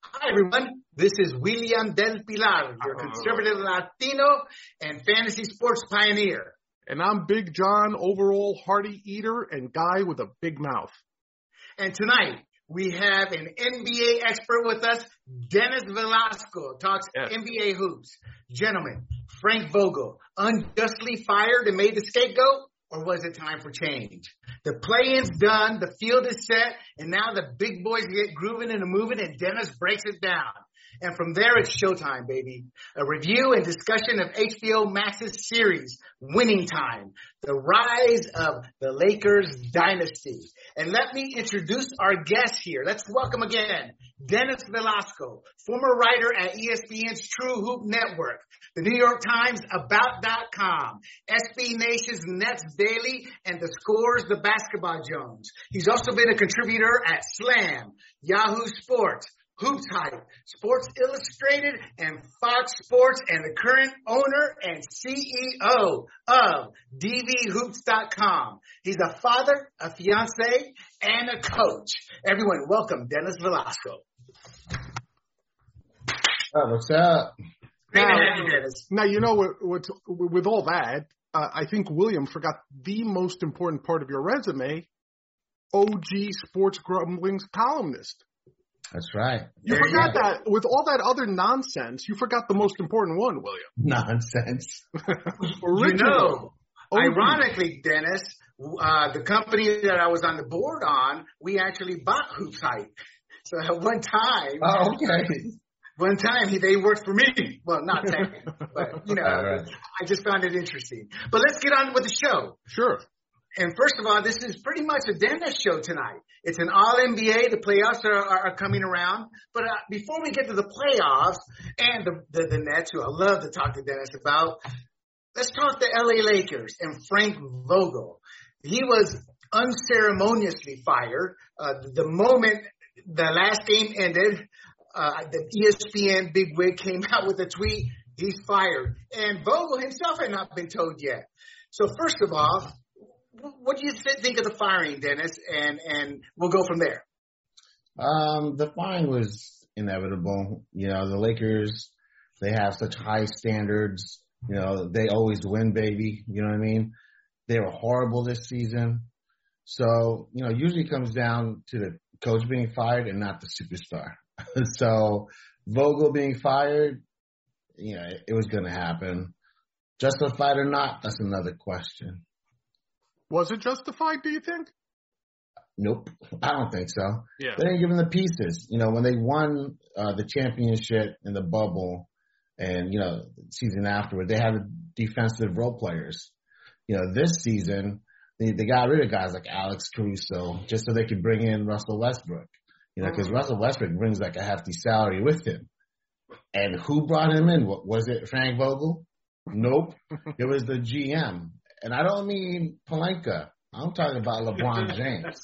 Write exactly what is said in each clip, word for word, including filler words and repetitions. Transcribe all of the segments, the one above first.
Hi, everyone. This is William Del Pilar, your conservative Latino and fantasy sports pioneer. And I'm Big John, overall hearty eater and guy with a big mouth. And tonight, we have an N B A expert with us, Dennis Velasco, talks yes. N B A hoops. Gentlemen, Frank Vogel, unjustly fired and made the scapegoat? Or was it time for change? The play-in's done, the field is set, and now the big boys get grooving and moving, and Dennis breaks it down. And from there, it's showtime, baby. A review and discussion of H B O Max's series, Winning Time, the rise of the Lakers dynasty. And let me introduce our guest here. Let's welcome again, Dennis Velasco, former writer at E S P N's True Hoop Network, the New York Times About dot com, S B Nation's Nets Daily, and The Scores, the Basketball Jones. He's also been a contributor at Slam, Yahoo Sports, Hoops Hype, Sports Illustrated, and Fox Sports, and the current owner and C E O of D V hoops dot com. He's a father, a fiance, and a coach. Everyone, welcome Dennis Velasco. Oh, what's up? Great now, to have you, Dennis. Now, you know, what, what's, with all that, uh, I think William forgot the most important part of your resume, O G Sports Grumblings columnist. That's right. You there forgot you that with all that other nonsense, you forgot the most important one, William. Nonsense. You know, O G. Ironically, Dennis, uh, the company that I was on the board on, we actually bought Hoops Hype. So at one time, oh, okay. One time he, they worked for me. Well, not technically, but you know, right. I just found it interesting. But let's get on with the show. Sure. And first of all, this is pretty much a Dennis show tonight. It's an all N B A. The playoffs are, are, are coming around. But uh, before we get to the playoffs and the, the, the Nets, who I love to talk to Dennis about, let's talk the L A Lakers and Frank Vogel. He was unceremoniously fired. Uh, the moment the last game ended, uh, the E S P N bigwig came out with a tweet, he's fired. And Vogel himself had not been told yet. So first of all, what do you think of the firing, Dennis? And and we'll go from there. Um, the firing was inevitable. You know, the Lakers, they have such high standards. You know, they always win, baby. You know what I mean? They were horrible this season. So, you know, usually it comes down to the coach being fired and not the superstar. So Vogel being fired, you know, it, it was going to happen. Justified or not, that's another question. Was it justified, do you think? Nope. I don't think so. Yeah. They didn't give them the pieces. You know, when they won uh, the championship in the bubble and, you know, the season afterward, they had defensive role players. You know, this season, they, they got rid of guys like Alex Caruso just so they could bring in Russell Westbrook. You know, because mm-hmm. Russell Westbrook brings like a hefty salary with him. And who brought him in? What, was it Frank Vogel? Nope. It was the G M. And I don't mean Pelinka. I'm talking about LeBron James.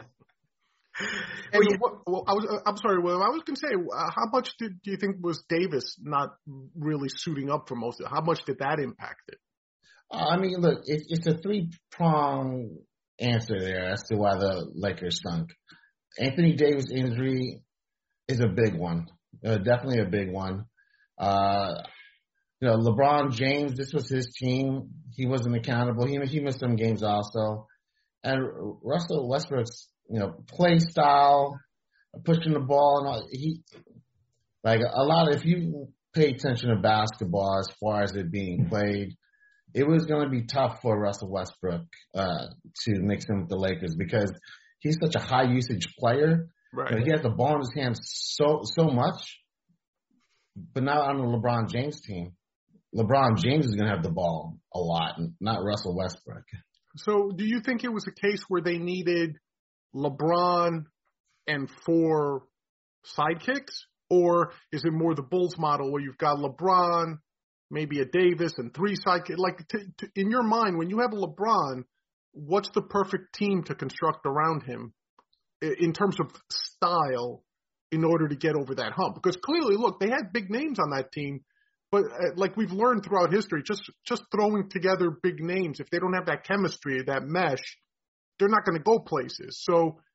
And well, well, I was, I'm sorry, William. I was going to say, uh, how much did, do you think was Davis not really suiting up for most of it? How much did that impact it? Uh, I mean, look, it, it's a three-prong answer there as to why the Lakers stunk. Anthony Davis' injury is a big one, uh, definitely a big one. Uh, you know, LeBron James, this was his team. He wasn't accountable. He he missed some games also. And Russell Westbrook's, you know, play style, pushing the ball, and all, he like a lot of, if you pay attention to basketball as far as it being played, it was going to be tough for Russell Westbrook uh, to mix in with the Lakers because he's such a high usage player. Right. You know, he has the ball in his hands so so much, but not on the LeBron James team. LeBron James is going to have the ball a lot, not Russell Westbrook. So do you think it was a case where they needed LeBron and four sidekicks? Or is it more the Bulls model where you've got LeBron, maybe a Davis, and three sidekicks? Like, to, to, in your mind, when you have a LeBron, what's the perfect team to construct around him in terms of style in order to get over that hump? Because clearly, look, they had big names on that team. But uh, like we've learned throughout history, just just throwing together big names, if they don't have that chemistry, that mesh, they're not going to go places. So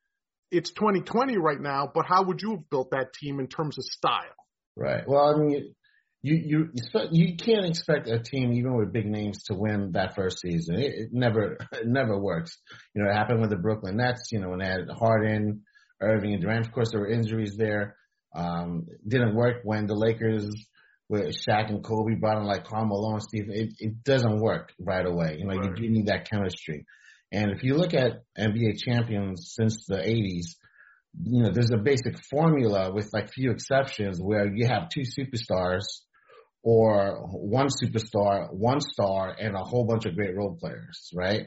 it's twenty twenty right now, but how would you have built that team in terms of style? Right. Well, I mean, you you you can't expect a team even with big names to win that first season. It, it never it never works. You know, it happened with the Brooklyn Nets. You know, when they had Harden, Irving, and Durant. Of course, there were injuries there. Um, didn't work when the Lakers with Shaq and Kobe brought in like Karl Malone, Steve. It, it doesn't work right away. You know, right. you do need that chemistry. And if you look at N B A champions since the eighties, you know, there's a basic formula with like few exceptions where you have two superstars or one superstar, one star, and a whole bunch of great role players, right?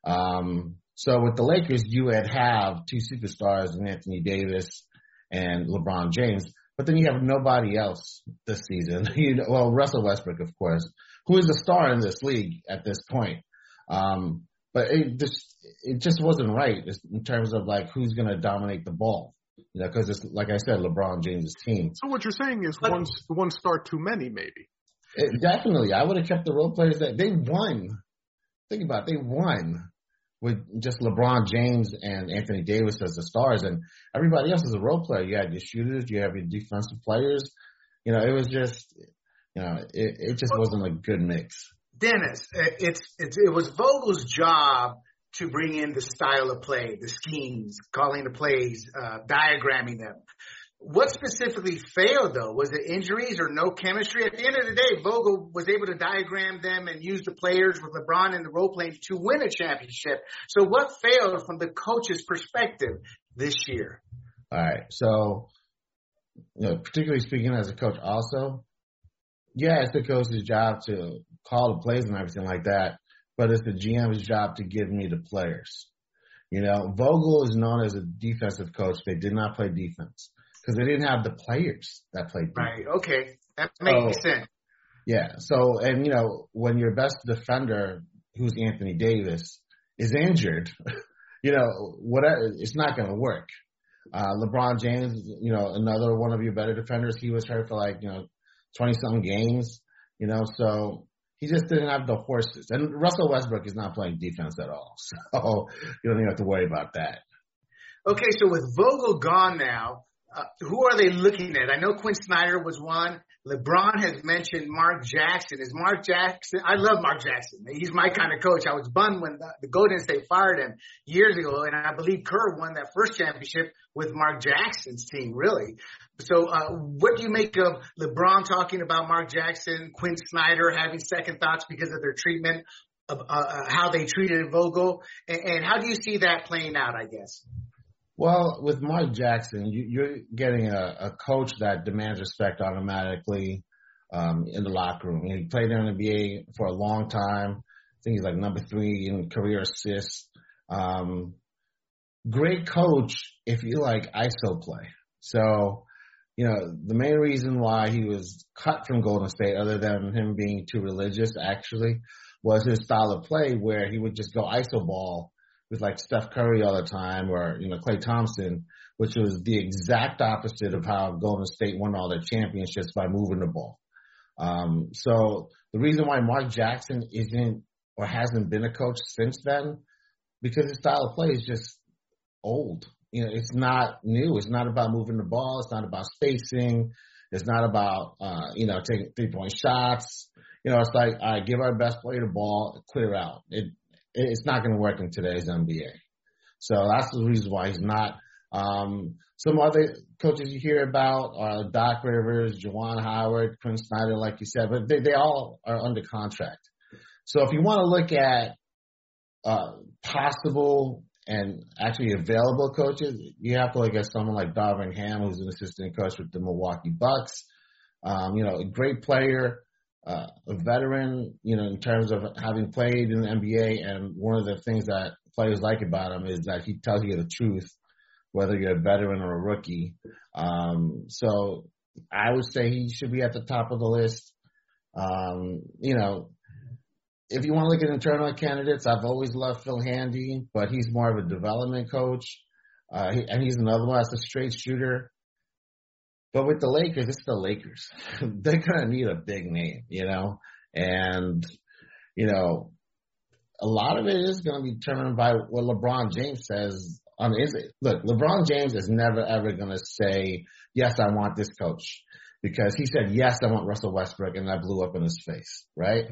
Um, so with the Lakers, you would have two superstars in Anthony Davis and LeBron James, but then you have nobody else this season. You know, well, Russell Westbrook, of course, who is a star in this league at this point. Um, but it just, it just wasn't right in terms of like who's going to dominate the ball. You know, because it's, like I said, LeBron James' team. So what you're saying is one, one star too many, maybe. It, definitely. I would have kept the role players that they won. Think about it. They won with just LeBron James and Anthony Davis as the stars, and everybody else is a role player. You had your shooters, you have your defensive players. You know, it was just, you know, it, it just wasn't a good mix. Dennis, it's, it's it was Vogel's job to bring in the style of play, the schemes, calling the plays, uh, diagramming them. What specifically failed, though? Was it injuries or no chemistry? At the end of the day, Vogel was able to diagram them and use the players with LeBron and the role playing to win a championship. So what failed from the coach's perspective this year? All right. So, you know, particularly speaking as a coach also, yeah, it's the coach's job to call the plays and everything like that, but it's the G M's job to give me the players. You know, Vogel is known as a defensive coach. They did not play defense because they didn't have the players that played defense. Right, okay. That makes so, sense. Yeah, so, and, you know, when your best defender, who's Anthony Davis, is injured, you know, whatever, it's not going to work. Uh, LeBron James, you know, another one of your better defenders, he was hurt for like, you know, twenty-something games, you know, so he just didn't have the horses. And Russell Westbrook is not playing defense at all, so you don't even have to worry about that. Okay, so with Vogel gone now, uh, who are they looking at? I know Quinn Snyder was one. LeBron has mentioned Mark Jackson. Is Mark Jackson – I love Mark Jackson. He's my kind of coach. I was bummed when the, the Golden State fired him years ago, and I believe Kerr won that first championship with Mark Jackson's team, really. So uh, what do you make of LeBron talking about Mark Jackson, Quinn Snyder having second thoughts because of their treatment, of uh, how they treated Vogel, and, and how do you see that playing out, I guess? Well, with Mark Jackson, you, you're getting a, a coach that demands respect automatically um, in the locker room. He played in the N B A for a long time. I think he's like number three in career assists. Um, great coach if you like I S O play. So, you know, the main reason why he was cut from Golden State, other than him being too religious, actually, was his style of play where he would just go I S O ball with like Steph Curry all the time, or, you know, Klay Thompson, which was the exact opposite of how Golden State won all their championships, by moving the ball. Um, so the reason why Mark Jackson isn't or hasn't been a coach since then, because his style of play is just old. You know, it's not new. It's not about moving the ball. It's not about spacing. It's not about, uh, you know, taking three-point shots. You know, it's like, all right, give our best player the ball, clear out. It, It's not going to work in today's N B A. So that's the reason why he's not. Um, some other coaches you hear about are Doc Rivers, Juwan Howard, Quinn Snyder, like you said, but they, they all are under contract. So if you want to look at uh, possible and actually available coaches, you have to look at someone like Darvin Ham, who's an assistant coach with the Milwaukee Bucks. Um, you know, a great player. Uh, a veteran, you know, in terms of having played in the N B A, and one of the things that players like about him is that he tells you the truth, whether you're a veteran or a rookie. Um, so I would say he should be at the top of the list. Um, you know, if you want to look at internal candidates, I've always loved Phil Handy, but he's more of a development coach, uh, he, and he's another one that's a straight shooter. But with the Lakers, it's the Lakers. They're going to need a big name, you know, and, you know, a lot of it is going to be determined by what LeBron James says I mean, is it, look, LeBron James is never ever going to say, yes, I want this coach, because he said, yes, I want Russell Westbrook, and I blew up in his face, right?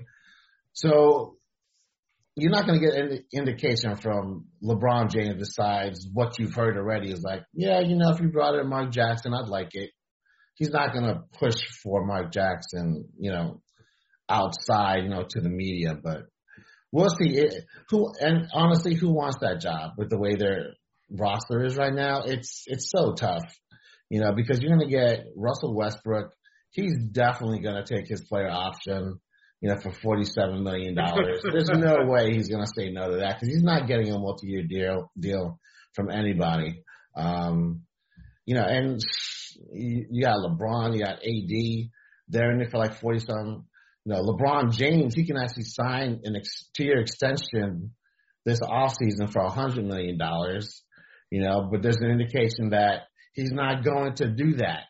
So you're not going to get any indication from LeBron James besides what you've heard already is like, yeah, you know, if you brought in Mark Jackson, I'd like it. He's not going to push for Mark Jackson, you know, outside, you know, to the media, but we'll see. It, who and honestly, who wants that job with the way their roster is right now? It's it's so tough, you know, because you're going to get Russell Westbrook. He's definitely going to take his player option, you know, for forty-seven million dollars. There's no way he's going to say no to that because he's not getting a multi-year deal deal from anybody. Um, you know, and you, you got LeBron, you got A D. They're in it for like forty-something. You know, LeBron James, he can actually sign an ex- two-year extension this offseason for one hundred million dollars, you know, but there's an indication that he's not going to do that.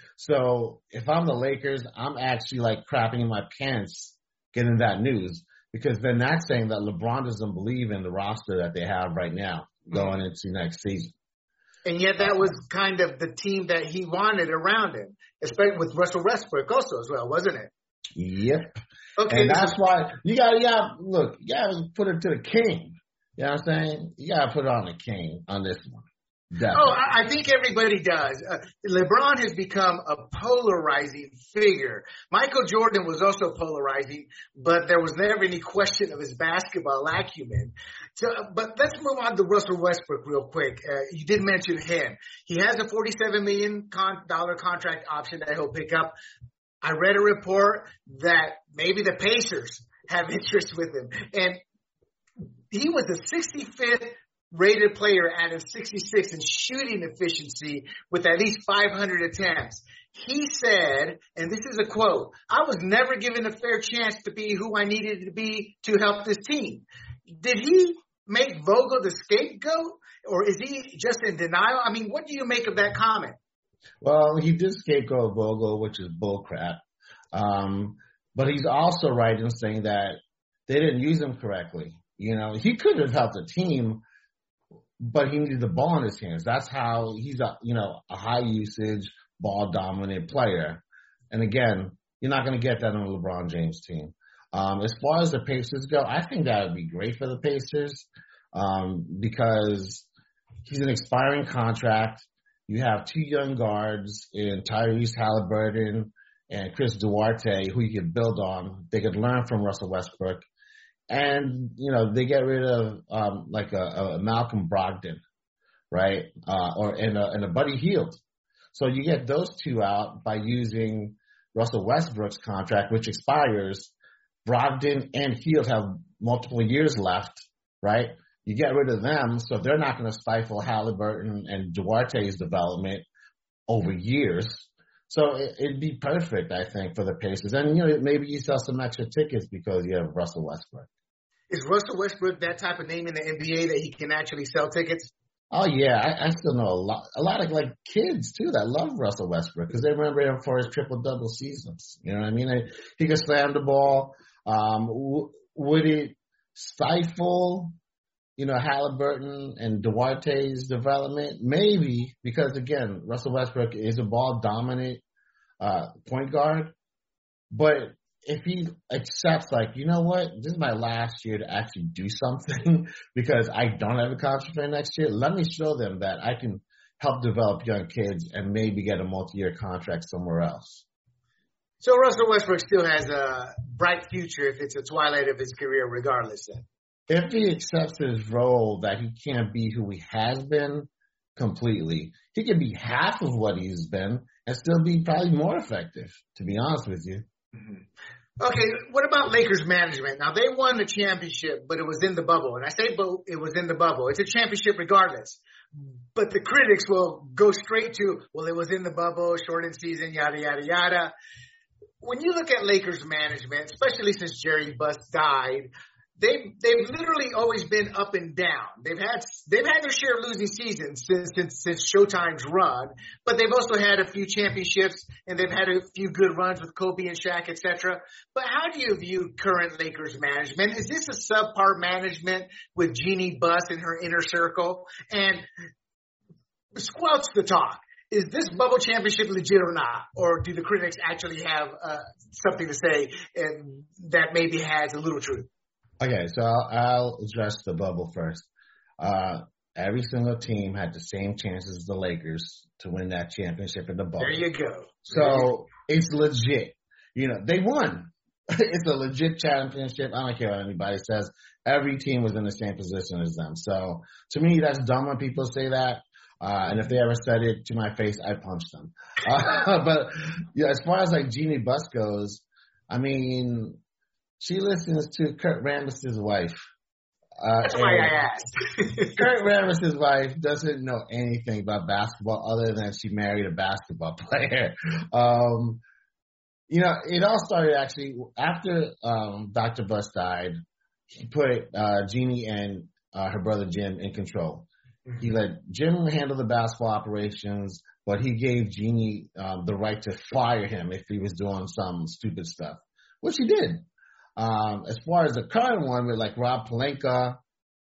So if I'm the Lakers, I'm actually like crapping in my pants getting that news because then that's saying that LeBron doesn't believe in the roster that they have right now going into next season. And yet that was kind of the team that he wanted around him, especially with Russell Westbrook also as well, wasn't it? Yep. Okay. And that's why you got to, you got look, you got to put it to the king. You know what I'm saying? You got to put it on the king on this one. Definitely. Oh, I think everybody does. Uh, LeBron has become a polarizing figure. Michael Jordan was also polarizing, but there was never any question of his basketball acumen. So, but let's move on to Russell Westbrook real quick. Uh, you did mention him. He has a forty-seven million dollars con- contract option that he'll pick up. I read a report that maybe the Pacers have interest with him. And he was the sixty-fifth rated player out of sixty-six in shooting efficiency with at least five hundred attempts. He said, and this is a quote, I was never given a fair chance to be who I needed to be to help this team. Did he make Vogel the scapegoat, or is he just in denial? I mean, what do you make of that comment? Well, he did scapegoat Vogel, which is bullcrap. Um, but he's also right in saying that they didn't use him correctly. You know, he could have helped the team, but he needed the ball in his hands. That's how he's a, you know, a high usage, ball dominant player. And again, you're not going to get that on a LeBron James team. Um, as far as the Pacers go, I think that would be great for the Pacers um, because he's an expiring contract. You have two young guards in Tyrese Halliburton and Chris Duarte who you could build on. They could learn from Russell Westbrook. And, you know, they get rid of um, like a, a Malcolm Brogdon, right, uh, or and a, and a Buddy Hield. So you get those two out by using Russell Westbrook's contract, which expires. Brogdon and Hield have multiple years left, right? You get rid of them, so they're not going to stifle Halliburton and Duarte's development over years. So it, it'd be perfect, I think, for the Pacers. And, you know, maybe you sell some extra tickets because you have Russell Westbrook. Is Russell Westbrook that type of name in the N B A that he can actually sell tickets? Oh, yeah. I, I still know a lot, a lot of, like, kids, too, that love Russell Westbrook because they remember him for his triple-double seasons. You know what I mean? He could slam the ball. Um, w- would it stifle, you know, Halliburton and Duarte's development? Maybe, because, again, Russell Westbrook is a ball-dominant uh, point guard. But if he accepts, like, you know what, this is my last year to actually do something because I don't have a contract for next year, let me show them that I can help develop young kids and maybe get a multi-year contract somewhere else. So Russell Westbrook still has a bright future if it's a twilight of his career regardless then. If he accepts his role that he can't be who he has been completely, he can be half of what he's been and still be probably more effective, to be honest with you. Mm-hmm. Okay, what about Lakers management? Now, they won the championship, but it was in the bubble. And I say it was in the bubble. It's a championship regardless. But the critics will go straight to, well, it was in the bubble, shortened season, yada, yada, yada. When you look at Lakers management, especially since Jerry Buss died, they've they've literally always been up and down. They've had they've had their share of losing seasons since since, since Showtime's run, but they've also had a few championships and they've had a few good runs with Kobe and Shaq, et cetera. But how do you view current Lakers management? Is this a subpar management with Jeanie Buss and her inner circle? And squelch the talk. Is this bubble championship legit or not? Or do the critics actually have uh, something to say and that maybe has a little truth? Okay, so I'll, I'll address the bubble first. Uh, every single team had the same chances as the Lakers to win that championship in the bubble. There you go. So it's legit. You know, they won. It's a legit championship. I don't care what anybody says. Every team was in the same position as them. So to me, that's dumb when people say that. Uh, and if they ever said it to my face, I'd punch them. Uh, but yeah, as far as like Jeanie Buss goes, I mean, she listens to Kurt Rambis's wife. Uh, That's why I asked. Kurt Rambis's wife doesn't know anything about basketball other than she married a basketball player. Um, you know, it all started actually after um, Doctor Buss died. He put uh, Jeanie and uh, her brother Jim in control. He let Jim handle the basketball operations, but he gave Jeanie um, the right to fire him if he was doing some stupid stuff, which he did. Um, as far as the current one with like Rob Pelinka,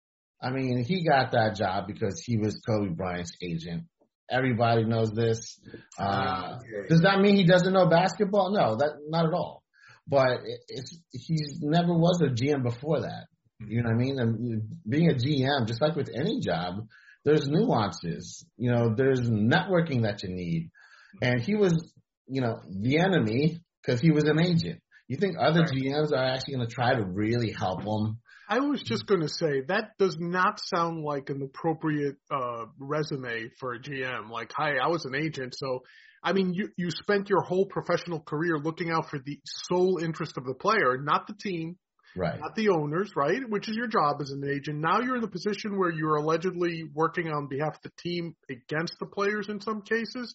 I mean, he got that job because he was Kobe Bryant's agent. Everybody knows this. Uh, okay. Does that mean he doesn't know basketball? No, that not at all. But it, it's he's never was a G M before that. You know what I mean? And being a G M, just like with any job, there's nuances. You know, there's networking that you need. And he was, you know, the enemy because he was an agent. You think other right. G Ms are actually going to try to really help him? I was just going to say, that does not sound like an appropriate uh, resume for a G M. Like, hi, I was an agent. So, I mean, you, you spent your whole professional career looking out for the sole interest of the player, not the team. Right. Not the owners, right? Which is your job as an agent. Now you're in the position where you're allegedly working on behalf of the team against the players in some cases.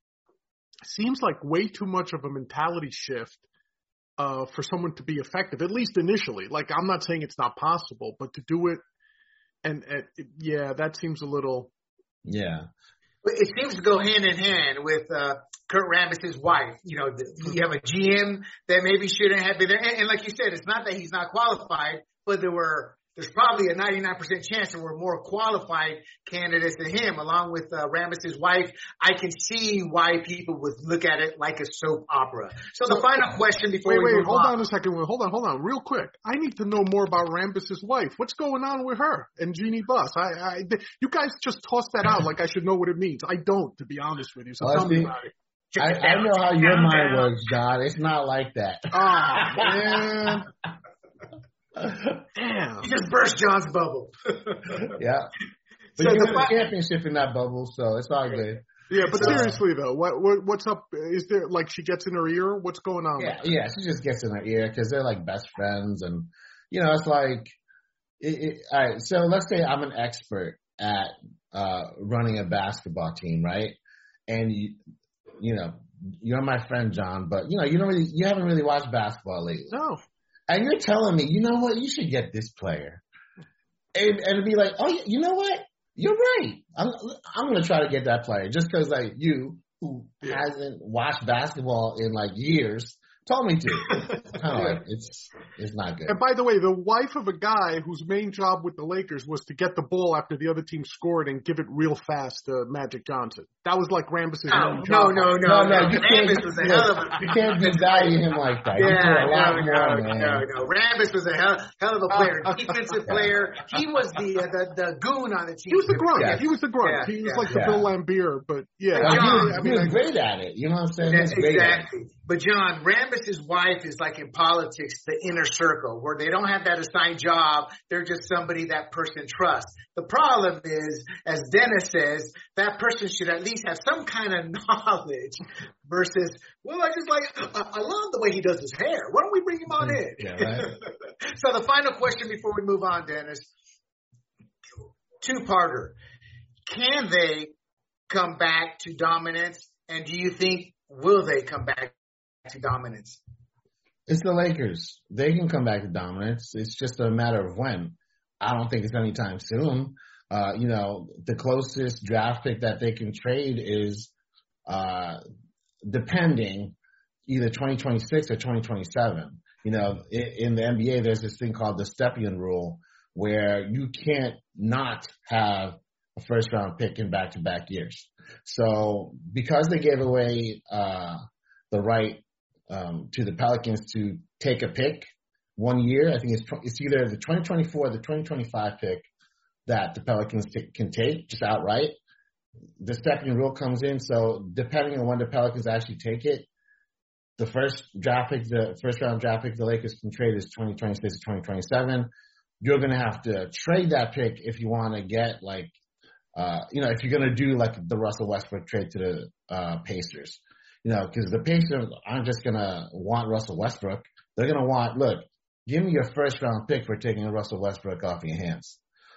Seems like way too much of a mentality shift uh, for someone to be effective, at least initially. Like, I'm not saying it's not possible, but to do it and, and yeah, that seems a little. Yeah. It seems to go hand in hand with uh, Kurt Rambis's wife. You know, the, you have a G M that maybe shouldn't have been there. And, and like you said, it's not that he's not qualified, but there were there's probably a ninety-nine percent chance there were more qualified candidates than him, along with uh, Rambis's wife. I can see why people would look at it like a soap opera. So, so the final question before wait, we wait, move hold on. on a second. Hold on, hold on, real quick. I need to know more about Rambis's wife. What's going on with her and Jeanie Buss? I, I, you guys just toss that out like I should know what it means. I don't, to be honest with you. So tell me about it. I, I know how your mind works, John. It's not like that. Oh, man. Damn. You just burst John's bubble. Yeah. But so you won the championship in that bubble, so it's all good. Yeah, but so, seriously though, what, what what's up? Is there like she gets in her ear? What's going on? Yeah, yeah, she just gets in her ear because they're like best friends, and you know, it's like, it, it, all right. So let's say I'm an expert at uh, running a basketball team, right? And you, you know, you're my friend, John, but you know, you don't really, you haven't really watched basketball lately. No. And you're telling me, you know what, you should get this player. And, and it'd be like, oh, you know what? You're right. I'm, I'm going to try to get that player just because, like, you, who yeah. hasn't watched basketball in, like, years, told me to. Kind of like, it's it's not good. And by the way, the wife of a guy whose main job with the Lakers was to get the ball after the other team scored and give it real fast to Magic Johnson. That was like Rambis's oh, main no, job. No, no, no, no. You Rambis was a hell of a... You can't devalue him like that. Yeah, a lot no, more, no, man. no, no. Rambis was a hell, hell of a player, defensive player. He was the, uh, the the goon on the team. He was the grunt. Yeah. He was the grunt. Yeah, he was yeah, like the yeah. Bill Laimbeer, but yeah. Well, John, he was, I mean, he was great at it. You know what I'm saying? That's Great exactly. But John, Rambis's wife is like in politics, the inner circle, where they don't have that assigned job. They're just somebody that person trusts. The problem is, as Dennis says, that person should at least have some kind of knowledge versus, well, I just like, I, I love the way he does his hair. Why don't we bring him on in? Yeah, right. So the final question before we move on, Dennis, two-parter. Can they come back to dominance? And do you think, will they come back to dominance? It's the Lakers. They can come back to dominance. It's just a matter of when. I don't think it's anytime soon. Uh, you know, the closest draft pick that they can trade is uh, depending either twenty twenty-six or twenty twenty-seven. You know, in, in the N B A, there's this thing called the Stepien rule where you can't not have a first round pick in back to back years. So because they gave away uh, the right um, to the Pelicans to take a pick one year, I think it's, it's either the twenty twenty-four or the twenty twenty-five pick that the Pelicans t- can take just outright. The Stepien rule comes in, so depending on when the Pelicans actually take it, the first draft pick, the first round draft pick the Lakers can trade is twenty twenty-six to twenty twenty-seven. You're going to have to trade that pick if you want to get like, uh, you know, if you're going to do like the Russell Westbrook trade to the uh, Pacers, you know, because the Pacers aren't just going to want Russell Westbrook. They're going to want, look, give me your first round pick for taking Russell Westbrook off your hands.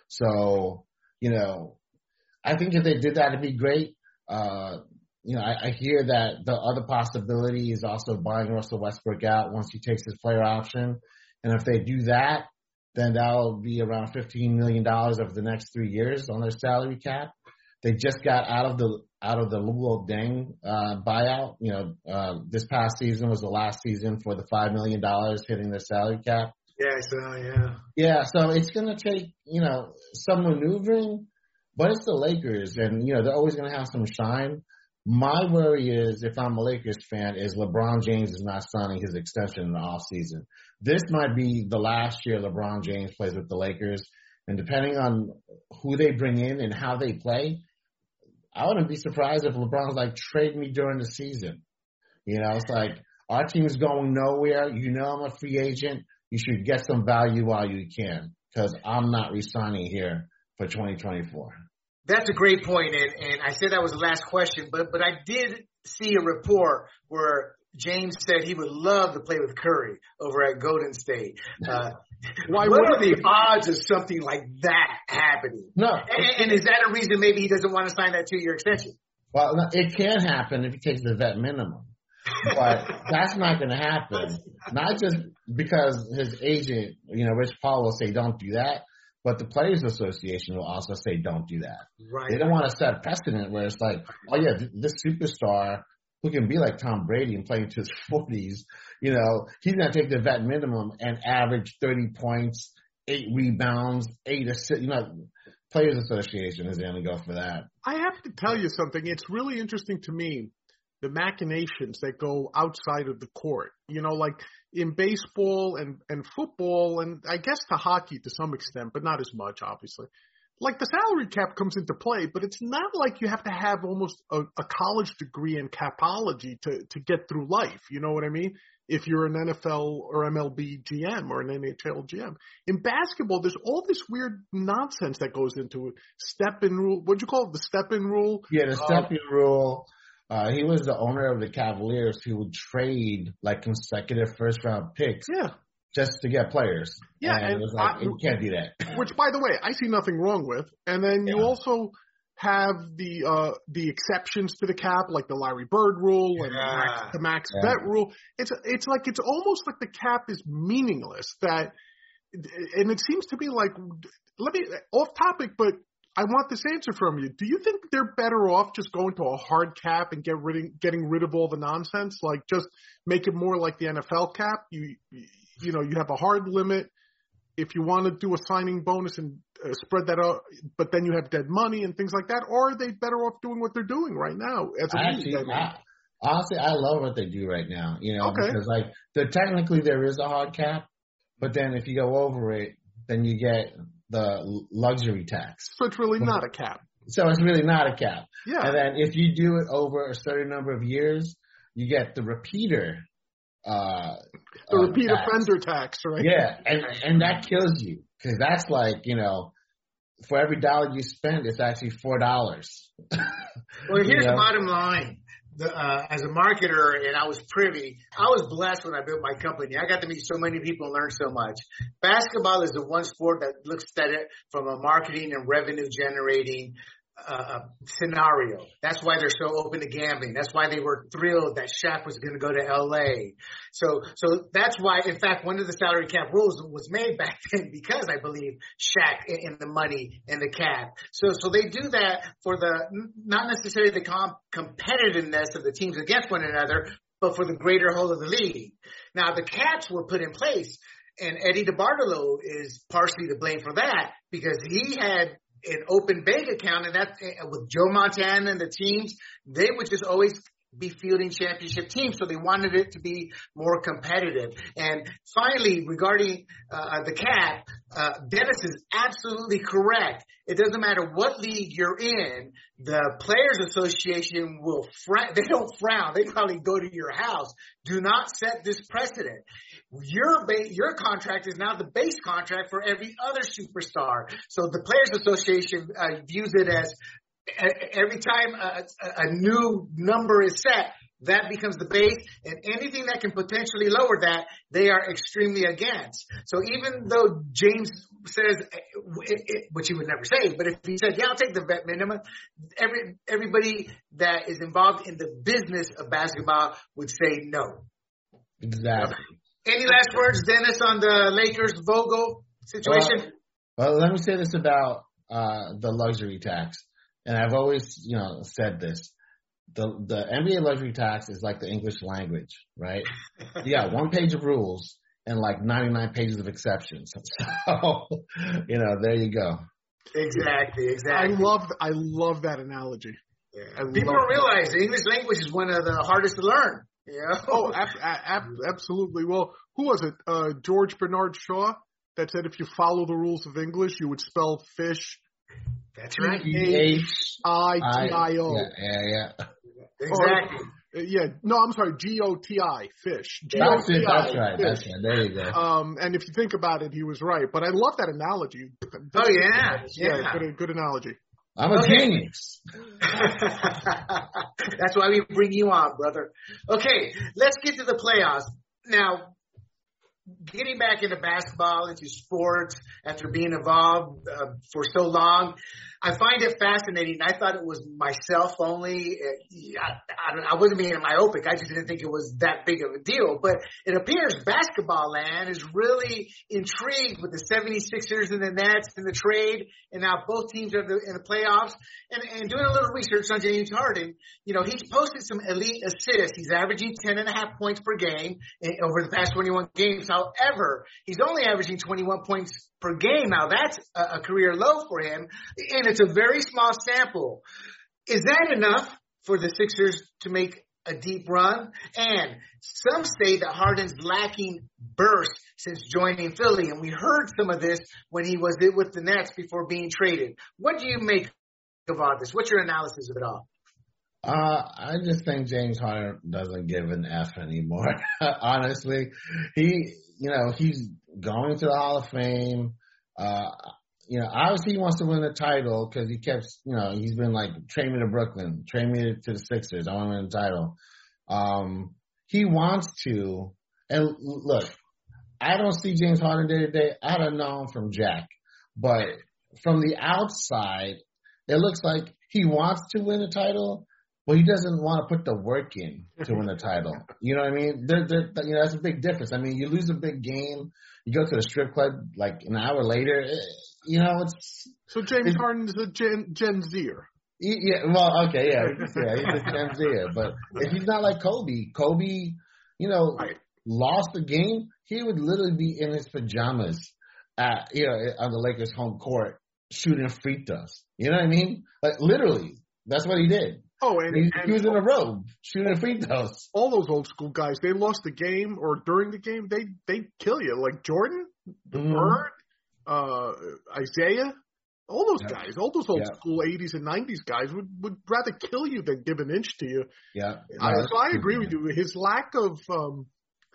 So, you know, I think if they did that, it'd be great. Uh, you know, I, I hear that the other possibility is also buying Russell Westbrook out once he takes his player option. And if they do that, then that'll be around fifteen million dollars over the next three years on their salary cap. They just got out of the out of the Luol Deng uh, buyout. You know, uh, this past season was the last season for the five million dollars hitting their salary cap. Yeah, so yeah. Yeah, so it's going to take, you know, some maneuvering, but it's the Lakers, and, you know, they're always going to have some shine. My worry is, if I'm a Lakers fan, is LeBron James is not signing his extension in the offseason. This might be the last year LeBron James plays with the Lakers, and depending on who they bring in and how they play, I wouldn't be surprised if LeBron's like, trade me during the season. You know, it's like, our team's going nowhere. You know I'm a free agent. You should get some value while you can, because I'm not re-signing here for twenty twenty-four. That's a great point, and, and I said that was the last question, but but I did see a report where James said he would love to play with Curry over at Golden State. Uh, Why what are the odds of something like that happening? No. And, and is that a reason maybe he doesn't want to sign that two-year extension? Well, it can happen if he takes the vet minimum. But that's not going to happen. Not just because his agent, you know, Rich Paul will say don't do that, but the Players Association will also say don't do that. Right. They don't want to set a precedent where it's like, oh yeah, this superstar who can be like Tom Brady and play into his forties, you know, he's going to take the vet minimum and average thirty points, eight rebounds, eight assists. You know, Players Association is going to go for that. I have to tell you something. It's really interesting to me, the machinations that go outside of the court. You know, like in baseball and, and football, and I guess to hockey to some extent, but not as much, obviously. Like the salary cap comes into play, but it's not like you have to have almost a, a college degree in capology to, to get through life. You know what I mean? If you're an N F L or M L B G M or an N H L G M. In basketball, there's all this weird nonsense that goes into it. Step-in rule. What'd you call it? The step-in rule? Yeah, the step-in uh, rule. Uh, he was the owner of the Cavaliers who would trade like consecutive first round picks. Yeah. Just to get players. Yeah. And, and it was like, I, you can't do that. Which, by the way, I see nothing wrong with. And then you yeah. also have the, uh, the exceptions to the cap, like the Larry Bird rule and yeah. the max, the max yeah. bet rule. It's, it's like, it's almost like the cap is meaningless that, and it seems to me like, let me, off topic, but I want this answer from you. Do you think they're better off just going to a hard cap and get rid of, getting rid of all the nonsense? Like just make it more like the N F L cap. You, you know, you have a hard limit. If you want to do a signing bonus and uh, spread that out, but then you have dead money and things like that, or are they better off doing what they're doing right now? As a Actually, I, honestly, I love what they do right now. You know, okay. because like the, technically there is a hard cap, but then if you go over it, then you get the luxury tax. So it's really not a cap. So it's really not a cap. Yeah. And then if you do it over a certain number of years, you get the repeater. Uh, the uh, repeat tax. offender tax, right? Yeah, and and that kills you because that's like, you know, for every dollar you spend, it's actually four dollars. Well, here's the bottom line. The, uh, as a marketer, and I was privy, I was blessed when I built my company. I got to meet so many people and learn so much. Basketball is the one sport that looks at it from a marketing and revenue generating uh, scenario. That's why they're so open to gambling. That's why they were thrilled that Shaq was going to go to L A. So, so that's why, in fact, one of the salary cap rules was made back then because I believe Shaq in, in the money and the cap. So, so they do that for the, not necessarily the com- competitiveness of the teams against one another, but for the greater whole of the league. Now, the caps were put in place, and Eddie DeBartolo is partially to blame for that because he had an open bank account, and that with Joe Montana and the teams, they would just always be fielding championship teams, so they wanted it to be more competitive. And finally, regarding uh, the cap, uh, Dennis is absolutely correct. It doesn't matter what league you're in, the Players Association will frown. They don't frown. They probably go to your house. Do not set this precedent. Your ba- your contract is now the base contract for every other superstar. So the Players Association uh, views it as every time a, a new number is set, that becomes the base, and anything that can potentially lower that, they are extremely against. So even though James says, it, it, which he would never say, but if he said, yeah, I'll take the vet minimum, every everybody that is involved in the business of basketball would say no. Exactly. Any last words, Dennis, on the Lakers-Vogel situation? Well, well, let me say this about uh, the luxury tax. And I've always, you know, said this. The the N B A luxury tax is like the English language, right? You got one page of rules and like ninety-nine pages of exceptions. So, you know, there you go. Exactly, exactly. I love I love that analogy. Yeah. People don't realize the English language is one of the hardest to learn. Yeah. Oh, ab- ab- absolutely. Well, who was it? Uh, George Bernard Shaw that said if you follow the rules of English, you would spell fish. That's right. H I T I O. Yeah, yeah, yeah. Exactly. Or, yeah. No, I'm sorry. G O T I. Fish. That's it. That's right. Fish. That's right. There you go. Um, and if you think about it, he was right. But I love that analogy. That's oh yeah, yeah. yeah. Good, good analogy. I'm a okay. genius. That's why we bring you on, brother. Okay, let's get to the playoffs now. Getting back into basketball, into sports, after being involved uh, for so long, I find it fascinating. I thought it was myself only. I, I, I wasn't being myopic. I just didn't think it was that big of a deal. But it appears basketball land is really intrigued with the seventy-sixers and the Nets and the trade, and now both teams are in the playoffs. And, and doing a little research on James Harden, you know, he's posted some elite assists. He's averaging ten and a half points per game in, over the past twenty-one games. However, he's only averaging twenty-one points per game. Now that's a, a career low for him, and it's a very small sample. Is that enough for the Sixers to make a deep run? And some say that Harden's lacking burst since joining Philly, and we heard some of this when he was with the Nets before being traded. What do you make of all this? What's your analysis of it all? Uh, I just think James Harden doesn't give an F anymore. Honestly, he, you know, he's going to the Hall of Fame. Uh, you know, obviously he wants to win the title because he kept, you know, he's been like, trade me to Brooklyn, trade me to the Sixers. I want to win the title. Um, he wants to, and look, I don't see James Harden day to day. I don't know him from Jack, but from the outside, it looks like he wants to win a title. Well, he doesn't want to put the work in to win the title. You know what I mean? They're, they're, you know, that's a big difference. I mean, you lose a big game, you go to the strip club like an hour later. You know, it's so James Harden is a Gen, Gen Zer. Yeah, well, okay, yeah, yeah, he's a Gen Zer, but if he's not like Kobe, Kobe, you know, right. lost the game, he would literally be in his pajamas at, you know, on the Lakers' home court shooting free throws. You know what I mean? Like literally, that's what he did. Oh, and he, and he was in a robe shooting free throws. All those old school guys, they lost the game or during the game, they they kill you. Like Jordan, mm-hmm. Bird, uh, Isaiah, all those yeah. guys, all those old yeah. school eighties and nineties guys would, would rather kill you than give an inch to you. Yeah. I, so I agree with you. His lack of, um,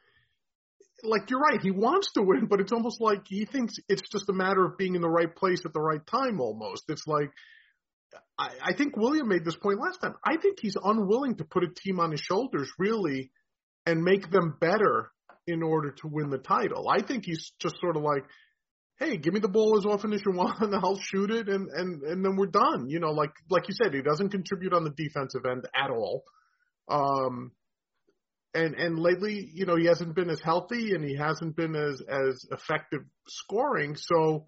like you're right, he wants to win, but it's almost like he thinks it's just a matter of being in the right place at the right time almost. It's like, I, I think William made this point last time. I think he's unwilling to put a team on his shoulders, really, and make them better in order to win the title. I think he's just sort of like, hey, give me the ball as often as you want, and I'll shoot it, and, and, and then we're done. You know, like like you said, he doesn't contribute on the defensive end at all. Um, and and lately, you know, he hasn't been as healthy, and he hasn't been as as effective scoring. So,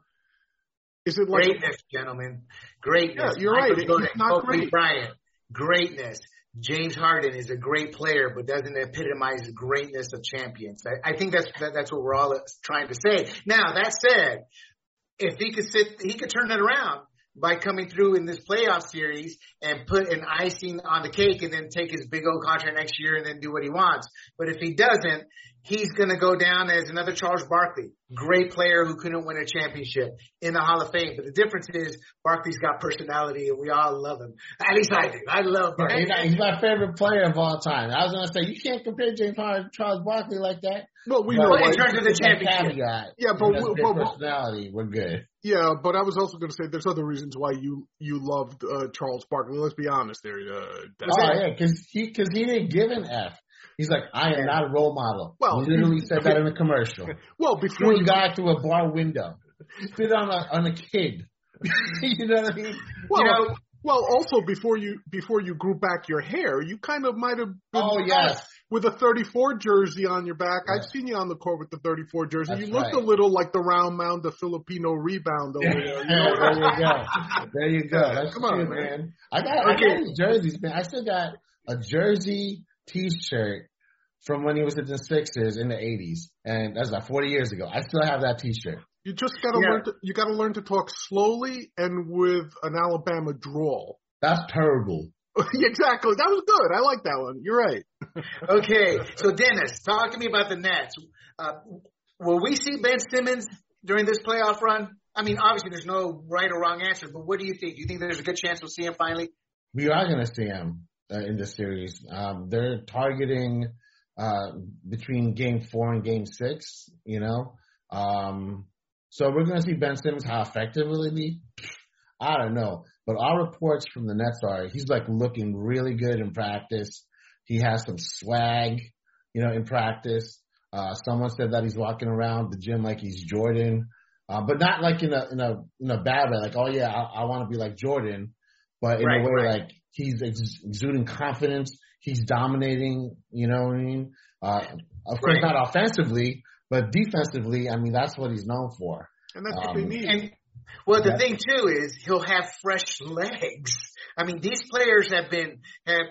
is it like greatness, gentlemen? Greatness. Yeah, you're Michael right. Jordan, It's not Kobe great. Bryant. Greatness. James Harden is a great player, but doesn't epitomize the greatness of champions. I, I think that's that, that's what we're all trying to say. Now, that said, if he could sit, he could turn that around by coming through in this playoff series and put an icing on the cake and then take his big old contract next year and then do what he wants. But if he doesn't, he's going to go down as another Charles Barkley, great player who couldn't win a championship in the Hall of Fame. But the difference is Barkley's got personality and we all love him. At least I do. I love Barkley. Yeah, he's my favorite player of all time. I was going to say, you can't compare James Harden to Charles Barkley like that. Well, we But know in like, terms of the championship. caveat, Yeah, but you know, we- their but- personality, we're good. yeah, but I was also going to say there's other reasons why you you loved uh, Charles Barkley. Let's be honest, there. Uh, that's Oh, it. yeah, because he, cause he didn't give an F. He's like, I am not a role model. Well, he literally said that in a commercial. Well, before Threw you a guy through a bar window. Spit on a on a kid. You know what I mean? well, You know, well, also before you before you grew back your hair, you kind of might have been Oh, yes. with a thirty-four jersey on your back. Yeah. I've seen you on the court with the thirty-four jersey. That's you looked right. a little like the round mound of Filipino rebound over there. You there know? you go. There you go. Yeah, That's come on, true, man. man. I got, I Okay. got his jerseys, man. I still got a jersey T-shirt from when he was at the Sixers in the eighties, and that's like forty years ago. I still have that T-shirt. You just got to Yeah. learn to you got to learn to talk slowly and with an Alabama drawl. That's terrible. Exactly. That was good. I like that one. You're right. okay, so Dennis, talk to me about the Nets. Uh, will we see Ben Simmons during this playoff run? I mean, obviously there's no right or wrong answer, but what do you think? Do you think there's a good chance we'll see him finally? We are going to see him uh, in this series. Um, they're targeting uh, between game four and game six, you know. Um, so we're going to see Ben Simmons. How effective will he be? I don't know. But our reports from the Nets are he's like looking really good in practice. He has some swag, you know, in practice. Uh, someone said that he's walking around the gym like he's Jordan, uh, but not like in a in a in a bad way. Like, oh yeah, I, I want to be like Jordan, but in Right, a way right. like he's ex- exuding confidence. He's dominating. You know what I mean? Uh, of course, Right. not offensively, but defensively. I mean, that's what he's known for. And that's what Um, they need. And well, the Yeah. thing too is he'll have fresh legs. I mean, these players have been have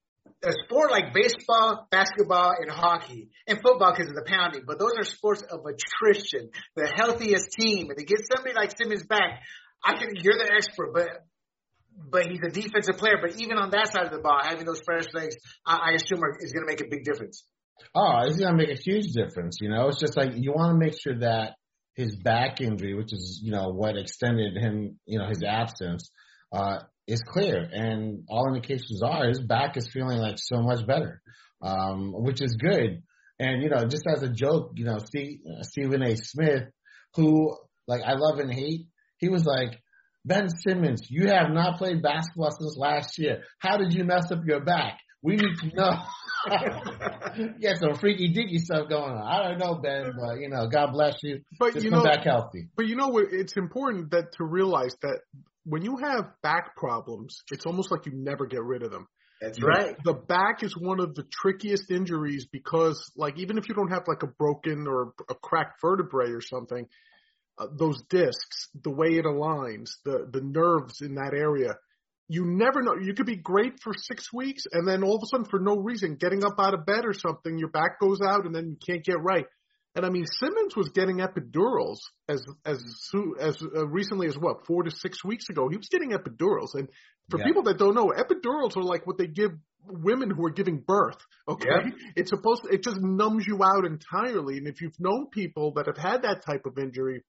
a sport like baseball, basketball, and hockey, and football because of the pounding. But those are sports of attrition. The healthiest team, and to get somebody like Simmons back, I can. You're the expert, but but he's a defensive player. But even on that side of the ball, having those fresh legs, I, I assume are, is going to make a big difference. Oh, it's going to make a huge difference. You know, it's just like you want to make sure that his back injury, which is, you know, what extended him, you know, his absence, uh, is clear. And all indications are his back is feeling like so much better, um, which is good. And, you know, just as a joke, you know, Steve, uh, Stephen A. Smith, who, like, I love and hate, he was like, Ben Simmons, you have not played basketball since last year. How did you mess up your back? We need to know. You got some freaky deaky stuff going on. I don't know, Ben, but you know, God bless you. But Just you come know, back healthy. but you know what? It's important that to realize that when you have back problems, it's almost like you never get rid of them. That's right. The back is one of the trickiest injuries because, like, even if you don't have like a broken or a cracked vertebrae or something, uh, those discs, the way it aligns, the the nerves in that area, you never know. You could be great for six weeks, and then all of a sudden, for no reason, getting up out of bed or something, your back goes out, and then you can't get right. And I mean, Simmons was getting epidurals as as soon, as uh, recently as what four to six weeks ago. He was getting epidurals, and for Yeah. people that don't know, epidurals are like what they give women who are giving birth. Okay, Yep. it's supposed to, it just numbs you out entirely. And if you've known people that have had that type of injury,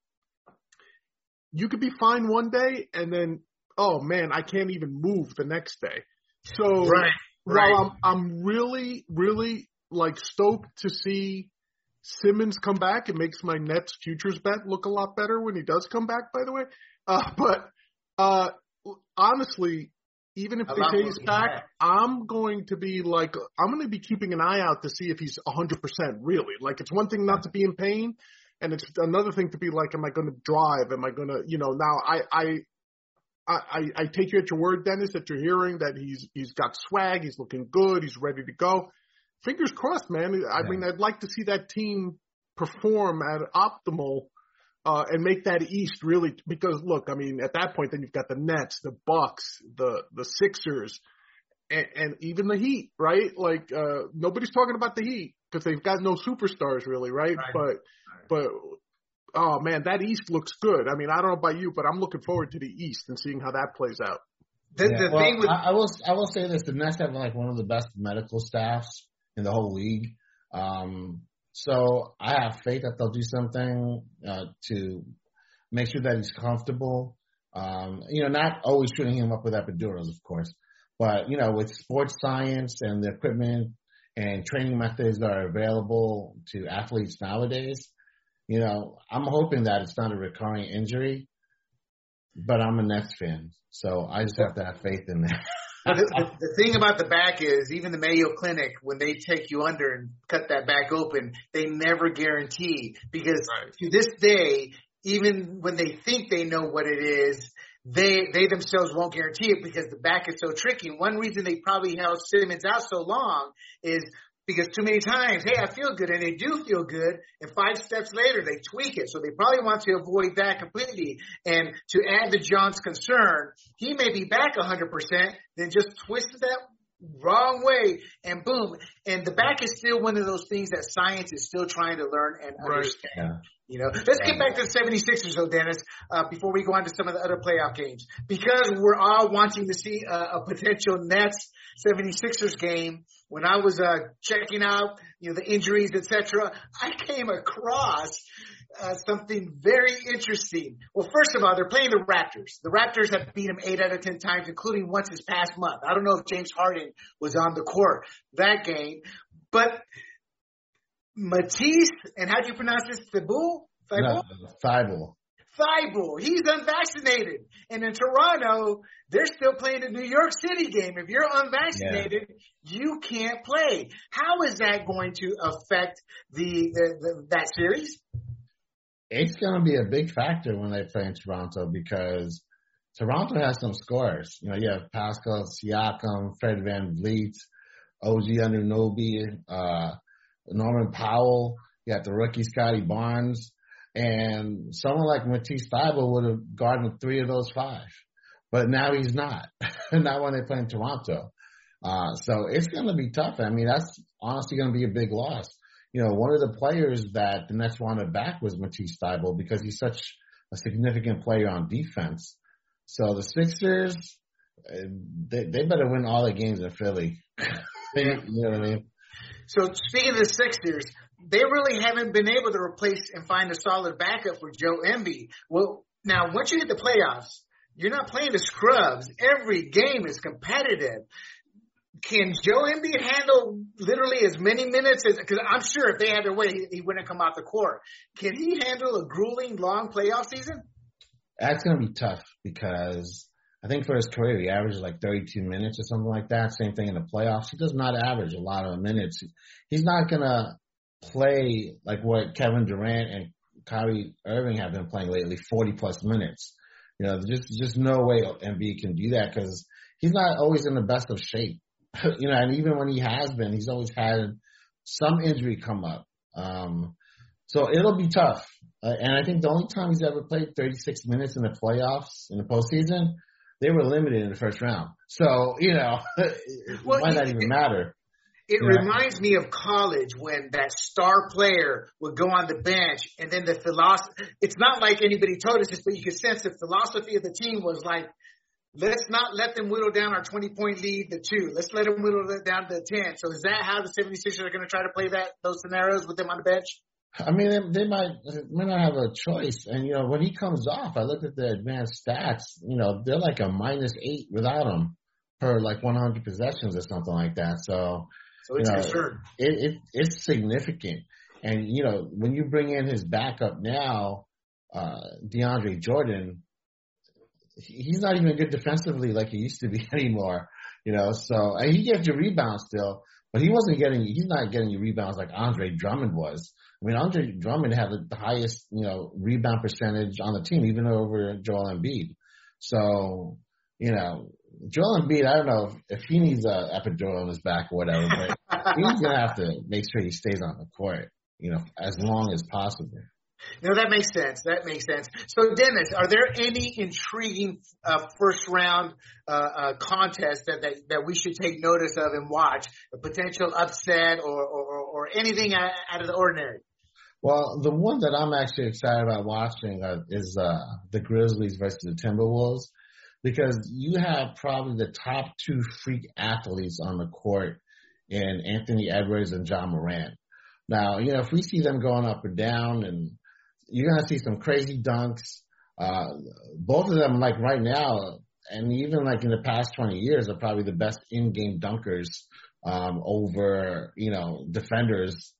you could be fine one day, and then oh man, I can't even move the next day. So Right, right. while I'm I'm really really like stoked to see Simmons come back, it makes my Nets futures bet look a lot better when he does come back, by the way. Uh, but uh, honestly, even if I they love say he's looking back, back. I'm going to be like, I'm going to be keeping an eye out to see if he's one hundred percent really. Like, it's one thing not to be in pain. And it's another thing to be like, am I going to drive? Am I going to, you know, now I, I, I, I take you at your word, Dennis, that you're hearing that he's, he's got swag. He's looking good. He's ready to go. Fingers crossed, man. I yeah. mean, I'd like to see that team perform at optimal, uh, and make that East really, because look, I mean, at that point, then you've got the Nets, the Bucks, the, the Sixers, and, and even the Heat, right? Like, uh, nobody's talking about the Heat because they've got no superstars really, right? right. But, But, oh, man, that East looks good. I mean, I don't know about you, but I'm looking forward to the East and seeing how that plays out. The, yeah, the well, thing with- I, I, will, I will say this. The Nets have, like, one of the best medical staffs in the whole league. Um, so I have faith that they'll do something uh, to make sure that he's comfortable. Um, you know, not always treating him up with epidurals, of course. But, you know, with sports science and the equipment and training methods that are available to athletes nowadays, you know, I'm hoping that it's not a recurring injury, but I'm a Nets fan, so I just have to have faith in that. the, the, the thing about the back is, even the Mayo Clinic, when they take you under and cut that back open, they never guarantee, because right. to this day, even when they think they know what it is, they they themselves won't guarantee it because the back is so tricky. One reason they probably held Simmons out so long is because too many times, hey, I feel good, and they do feel good, and five steps later, they tweak it. So they probably want to avoid that completely. And to add to John's concern, he may be back one hundred percent, then just twist that wrong way, and boom. And the back is still one of those things that science is still trying to learn and understand. Right. Yeah. You know, let's get back to the seventy-sixers, though, Dennis, uh, before we go on to some of the other playoff games. Because we're all wanting to see a, a potential Nets seventy-sixers game. When I was uh, checking out, you know, the injuries, et cetera, I came across uh, something very interesting. Well, first of all, they're playing the Raptors. The Raptors have beat them eight out of ten times, including once this past month. I don't know if James Harden was on the court that game, but Matisse, and how do you pronounce this? Thibault? Thibault? No, Thibault. Thibault. He's unvaccinated. And in Toronto, they're still playing the New York City game. If you're unvaccinated, yeah. you can't play. How is that going to affect the, the, the that series? It's going to be a big factor when they play in Toronto because Toronto has some scorers. You know, you have Pascal Siakam, Fred VanVleet, O G Anunoby, uh, Norman Powell. You got the rookie Scotty Barnes. And someone like Matisse Thybulle would have guarded three of those five. But now he's not. Not when they play in Toronto. Uh, so it's going to be tough. I mean, that's honestly going to be a big loss. You know, one of the players that the Nets wanted back was Matisse Thybulle because he's such a significant player on defense. So the Sixers, they, they better win all the games in Philly. You know what I mean? So speaking of the Sixers, they really haven't been able to replace and find a solid backup for Joe Embiid. Well, now once you hit the playoffs, you're not playing the scrubs. Every game is competitive. Can Joe Embiid handle literally as many minutes as – because I'm sure if they had their way, he, he wouldn't come off the court. Can he handle a grueling, long playoff season? That's going to be tough because I think for his career, he averages like thirty-two minutes or something like that. Same thing in the playoffs. He does not average a lot of minutes. He's not going to play like what Kevin Durant and Kyrie Irving have been playing lately, forty-plus minutes. You know, there's just, just no way Embiid can do that because he's not always in the best of shape. You know, and even when he has been, he's always had some injury come up. Um, so it'll be tough. Uh, and I think the only time he's ever played thirty-six minutes in the playoffs, in the postseason, they were limited in the first round. So, you know, it well, might not even matter. It yeah. reminds me of college when that star player would go on the bench and then the philosophy – it's not like anybody told us this, but you could sense the philosophy of the team was like, let's not let them whittle down our twenty-point lead to two. Let's let them whittle it down to ten. So is that how the seventy-sixers are going to try to play that those scenarios with them on the bench? I mean, they, they might they might not have a choice. And, you know, when he comes off, I looked at the advanced stats. You know, they're like a minus eight without him per like one hundred possessions or something like that. So – So it's you know, concerned. It, it, it's significant. And, you know, when you bring in his backup now, uh, DeAndre Jordan, he's not even good defensively like he used to be anymore, you know. So and he gets you rebounds still, but he wasn't getting – he's not getting you rebounds like Andre Drummond was. I mean, Andre Drummond had the highest, you know, rebound percentage on the team, even over Joel Embiid. So, you know, Joel Embiid, I don't know if, if he needs a epidural in his back or whatever, but he's going to have to make sure he stays on the court, you know, as long as possible. No, that makes sense. That makes sense. So, Dennis, are there any intriguing uh, first-round uh, uh, contests that, that that we should take notice of and watch? A potential upset or or, or anything out, out of the ordinary? Well, the one that I'm actually excited about watching uh, is uh, the Grizzlies versus the Timberwolves, because you have probably the top two freak athletes on the court in Anthony Edwards and John Morant. Now, you know, if we see them going up and down, and you're going to see some crazy dunks. Uh, both of them, like right now, and even like in the past twenty years, are probably the best in-game dunkers um, over, you know, defenders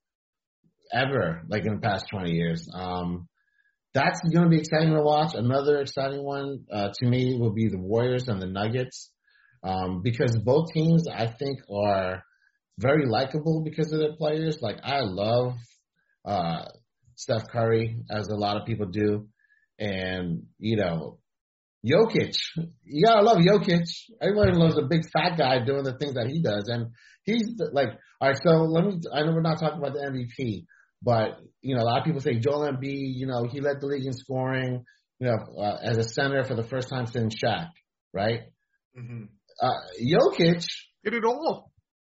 ever, like in the past twenty years. Um, that's going to be exciting to watch. Another exciting one uh, to me will be the Warriors and the Nuggets, um, because both teams, I think, are very likable because of their players. Like, I love uh, Steph Curry, as a lot of people do. And, you know, Jokic, you gotta love Jokic. Everybody loves a big fat guy doing the things that he does. And he's like, all right, so let me, I know we're not talking about the M V P, but, you know, a lot of people say Joel Embiid, you know, he led the league in scoring, you know, uh, as a center for the first time since Shaq, right? Mm-hmm. Uh, Jokic did it all.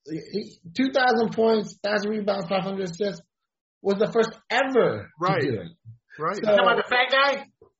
two thousand points, one thousand rebounds, five hundred assists, was the first ever right. to do it. Right. So, you talking about the fat guy?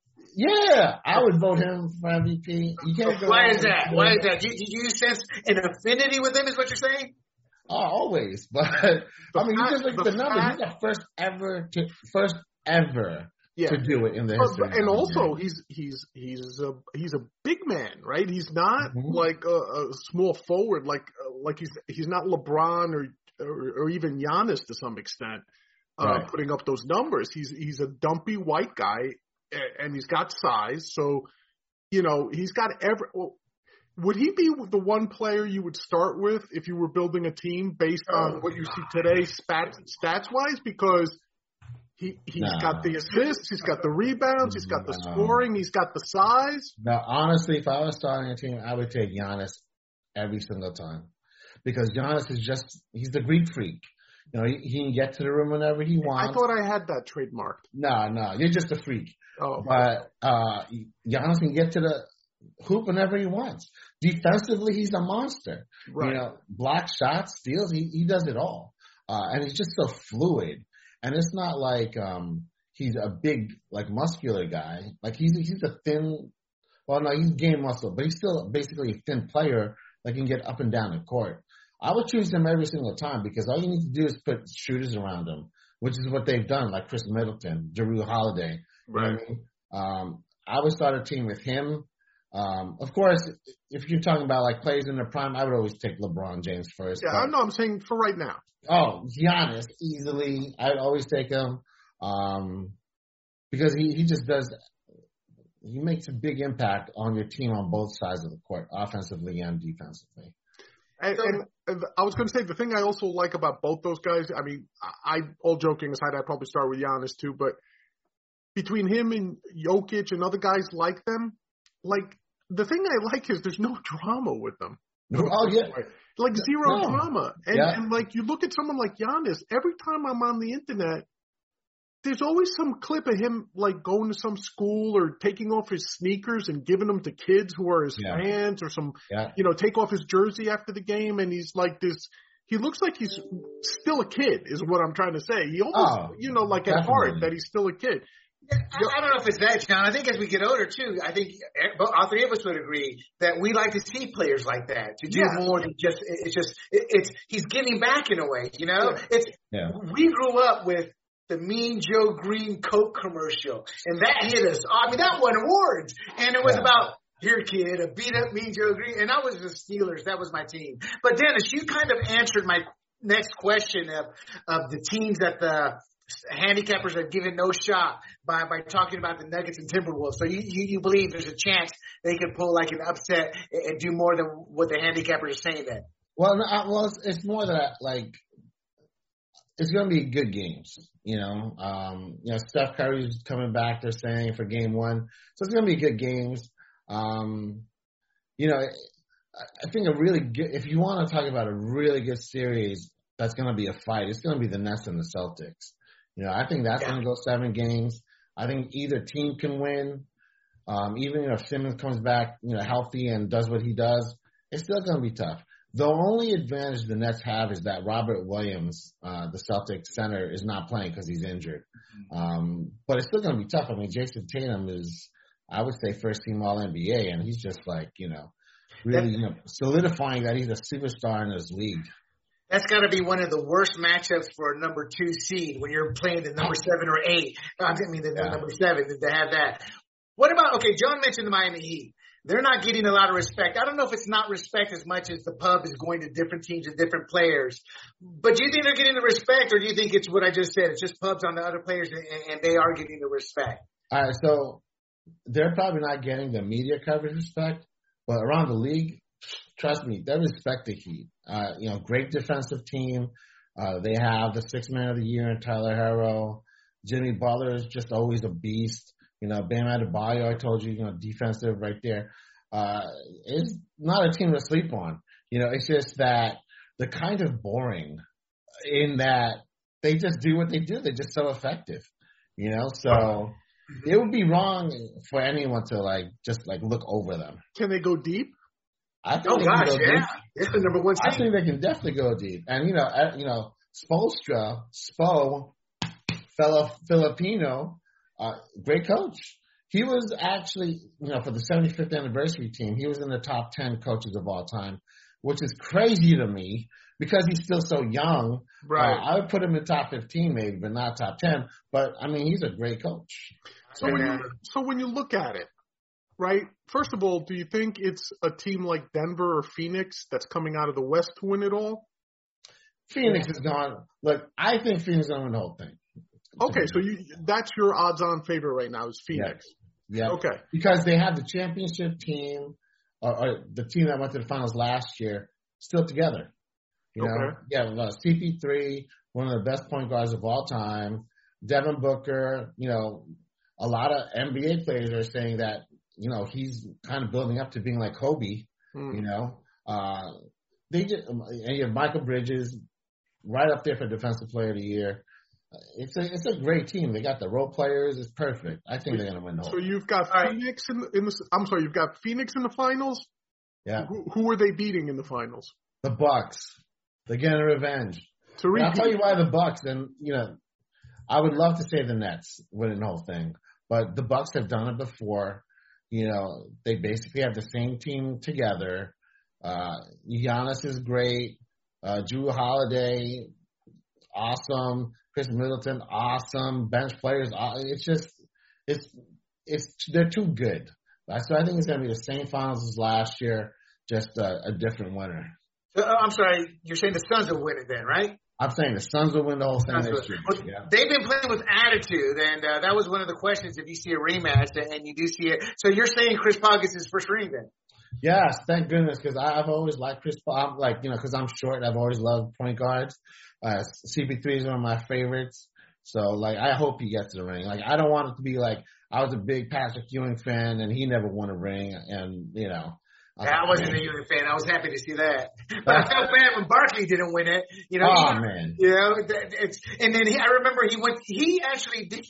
Yeah, I would vote him for M V P. You can't go Why is that? Why is that? Do you, do you sense an affinity with him, is what you're saying? Oh, always. But, the I mean, fact, you just look at the, the numbers. Fact, he's the first ever to, first ever yeah. to do it in the history. But, and also, he's, he's, he's a, he's a big man, right? He's not mm-hmm. like a, a small forward, like, like he's, he's not LeBron or, or, or even Giannis to some extent, uh, right. putting up those numbers. He's, he's a dumpy white guy. And he's got size, so, you know, he's got every well, – would he be the one player you would start with if you were building a team based on what you see today stats, stats-wise? Because he, he's no. got the assists, he's got the rebounds, he's got the no. scoring, he's got the size. Now, honestly, if I was starting a team, I would take Giannis every single time, because Giannis is just – he's the Greek freak. You know, he, he can get to the room whenever he wants. I thought I had that trademarked. No, no, you're just a freak. Oh, but uh, Giannis can get to the hoop whenever he wants. Defensively, he's a monster. Right. You know, block shots, steals, he, he does it all. Uh, and he's just so fluid. And it's not like um, he's a big, like, muscular guy. Like, he's he's a thin, well, no, he's game muscle, but he's still basically a thin player that can get up and down the court. I would choose him every single time, because all you need to do is put shooters around him, which is what they've done, like Chris Middleton, Jrue Holiday. Right. You know what I mean? Um, I would start a team with him. Um, of course, if you're talking about like players in their prime, I would always take LeBron James first. Yeah, I know. I'm saying for right now. Oh, Giannis, easily. I'd always take him um, because he, he just does – he makes a big impact on your team on both sides of the court, offensively and defensively. And, and, and I was going to say, the thing I also like about both those guys, I mean, I, all joking aside, I'd probably start with Giannis too, but between him and Jokic and other guys like them, like, the thing I like is there's no drama with them. Oh, yeah. Like, zero no. drama. And, yeah. and, like, you look at someone like Giannis, every time I'm on the internet, there's always some clip of him, like, going to some school or taking off his sneakers and giving them to kids who are his yeah. fans, or some, yeah. you know, take off his jersey after the game. And he's like this, he looks like he's still a kid, is what I'm trying to say. He almost, oh, you know, like definitely. At heart, that he's still a kid. I, I don't know if it's that, John. I think as we get older, too, I think all three of us would agree that we like to see players like that, to do yeah. more than just, it's just, it, it's, he's giving back in a way, you know? Yeah. It's, yeah. we grew up with the Mean Joe Green Coke commercial, and that hit us. I mean, that won awards, and it was yeah. about, here, kid, a beat-up Mean Joe Green, and I was the Steelers. That was my team. But, Dennis, you kind of answered my next question of, of the teams that the handicappers have given no shot by, by talking about the Nuggets and Timberwolves. So you, you, you believe there's a chance they could pull like an upset and, and do more than what the handicappers are saying then? Well, no, well, it's, it's more that, like, it's going to be good games. You know, um, you know, Steph Curry's coming back. They're saying for game one, so it's going to be good games. Um, you know, I think a really good. If you want to talk about a really good series, that's going to be a fight. It's going to be the Nets and the Celtics. You know, I think that's yeah. going to go seven games. I think either team can win. Um, even if Simmons comes back, you know, healthy and does what he does, it's still going to be tough. The only advantage the Nets have is that Robert Williams, uh, the Celtics center, is not playing because he's injured. Um, but it's still going to be tough. I mean, Jason Tatum is, I would say, first team All N B A, and he's just like, you know, really you know, solidifying that he's a superstar in this league. That's got to be one of the worst matchups for a number two seed when you're playing the number seven or eight. I mean, the, the yeah. number seven to have that. What about, okay, John mentioned the Miami Heat. They're not getting a lot of respect. I don't know if it's not respect as much as the pub is going to different teams and different players. But do you think they're getting the respect, or do you think it's what I just said? It's just pubs on the other players, and, and they are getting the respect? All right, so they're probably not getting the media coverage respect, but around the league, trust me, they respect the Heat. Uh, you know, great defensive team. Uh, they have the sixth man of the year in Tyler Herro. Jimmy Butler is just always a beast. You know, Bam Adebayo, I told you, you know, defensive right there. Uh, it's not a team to sleep on. You know, it's just that they're kind of boring in that they just do what they do. They're just so effective, you know? So it would be wrong for anyone to, like, just, like, look over them. Can they go deep? I think oh, they gosh, can go yeah. deep. It's the number one team. I think they can definitely go deep. And, you know, uh, you know, Spoelstra, Spo, fellow Filipino, Uh, great coach. He was actually, you know, for the seventy-fifth anniversary team, he was in the top ten coaches of all time, which is crazy to me because he's still so young. Right. Uh, I would put him in top fifteen maybe, but not top ten. But, I mean, he's a great coach. So, when you, so when you look at it, right, first of all, do you think it's a team like Denver or Phoenix that's coming out of the West to win it all? Phoenix is gone. Look, I think Phoenix is going to win the whole thing. Okay, so you that's your odds-on favorite right now is Phoenix. Yeah. yeah. Okay. Because they have the championship team, or, or the team that went to the finals last year, still together. You know, okay. yeah, uh, C P three, one of the best point guards of all time. Devin Booker, you know, a lot of N B A players are saying that, you know, he's kind of building up to being like Kobe. Mm. You know, uh, they just and you have Michael Bridges right up there for Defensive Player of the Year. It's a it's a great team. They got the role players. It's perfect. I think they're gonna win the whole. So you've got All Phoenix right. in the, in the. I'm sorry, you've got Phoenix in the finals. Yeah. Who, who are they beating in the finals? The Bucks. They're getting revenge. I'll tell you why the Bucks. And you know, I would love to say the Nets winning the whole thing, but the Bucks have done it before. You know, they basically have the same team together. Uh, Giannis is great. Uh, Jrue Holiday, awesome. Chris Middleton, awesome. Bench players, it's just, it's, it's, they're too good. So I think it's going to be the same finals as last year, just a, a different winner. Uh, I'm sorry, you're saying the Suns will win it then, right? I'm saying the Suns will win the whole thing this year. Well, yeah. They've been playing with attitude, and uh, that was one of the questions if you see a rematch, and you do see it. So you're saying Chris Paul gets his first ring then? Yes, thank goodness, because I've always liked Chris Paul. I'm like, you know, because I'm short, I've always loved point guards. Uh, C P three is one of my favorites. So, like, I hope he gets the ring. Like, I don't want it to be like I was a big Patrick Ewing fan and he never won a ring. And, you know. Yeah, I wasn't a Ewing fan. I was happy to see that. But I felt bad when Barkley didn't win it. You know, oh, he, man. You know, it's, and then he, I remember he went, he actually did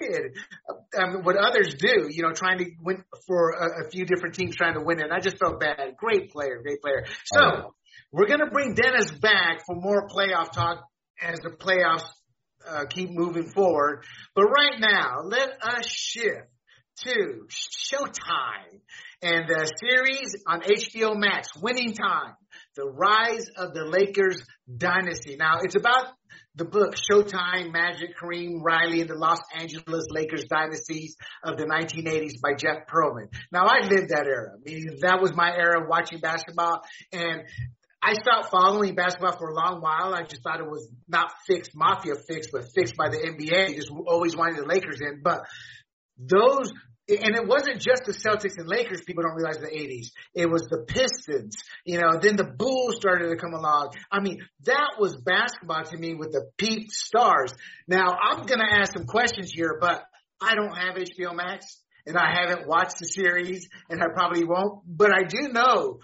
um, what others do, you know, trying to win for a, a few different teams trying to win it. And I just felt bad. Great player, great player. So, oh. We're going to bring Dennis back for more playoff talk as the playoffs uh, keep moving forward. But right now, let us shift to Showtime and the series on H B O Max, Winning Time, The Rise of the Lakers Dynasty. Now, it's about the book Showtime, Magic, Kareem, Riley, and the Los Angeles Lakers Dynasties of the nineteen eighties by Jeff Pearlman. Now, I lived that era. I mean, that was my era of watching basketball, and I stopped following basketball for a long while. I just thought it was not fixed, mafia fixed, but fixed by the N B A. Just always wanted the Lakers in. But those and it wasn't just the Celtics and Lakers. People don't realize the eighties. It was the Pistons, you know, then the Bulls started to come along. I mean, that was basketball to me with the peak stars. Now, I'm going to ask some questions here, but I don't have H B O Max, and I haven't watched the series, and I probably won't. But I do know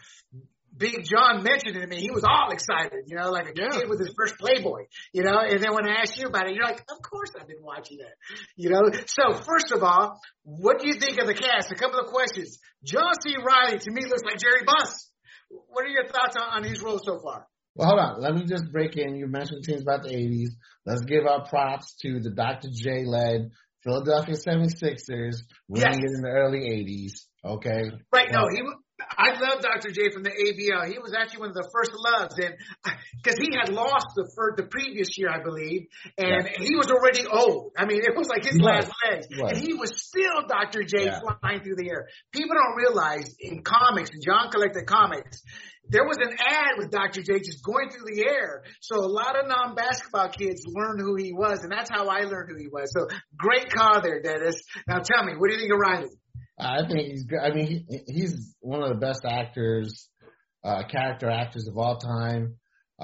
Big John mentioned it to me. He was all excited, you know, like a yeah. kid with his first Playboy, you know. And then when I asked you about it, you're like, of course I've been watching that, you know. So first of all, what do you think of the cast? A couple of questions. John C. Reilly, to me, looks like Jerry Buss. What are your thoughts on, on his role so far? Well, hold on. Let me just break in. You mentioned things about the eighties. Let's give our props to the Doctor J-led Philadelphia seventy-sixers winning yes. it in the early eighties. Okay? Right. No, he I love Doctor J from the A B L. He was actually one of the first loves, and because he had lost the first, the previous year, I believe, and yeah. he was already old. I mean, it was like his he last legs, and he was still Doctor J yeah. flying through the air. People don't realize in comics, and John collected comics, there was an ad with Doctor J just going through the air. So a lot of non-basketball kids learned who he was, and that's how I learned who he was. So great call there, Dennis. Now tell me, what do you think of Reilly? I think he's good. I mean, he, he's one of the best actors, uh, character actors of all time.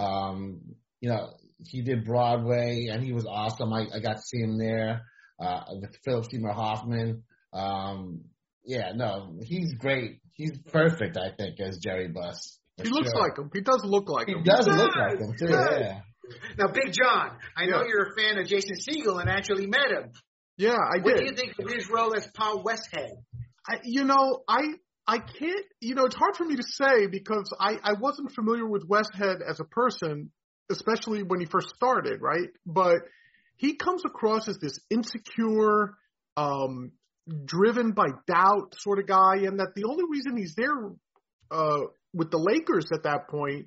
Um, you know, he did Broadway, and he was awesome. I, I got to see him there uh, with Philip Seymour Hoffman. Um, yeah, no, he's great. He's perfect, I think, as Jerry Buss. He looks sure. like him. He does look like he him. He does look like him, too, yeah. Now, Big John, I know yeah. you're a fan of Jason Segel and actually met him. Yeah, I what did. What do you think of his role as Paul Westhead? I, you know, I I can't, you know, it's hard for me to say because I, I wasn't familiar with Westhead as a person, especially when he first started, right? But he comes across as this insecure, um, driven by doubt sort of guy, and that the only reason he's there uh, with the Lakers at that point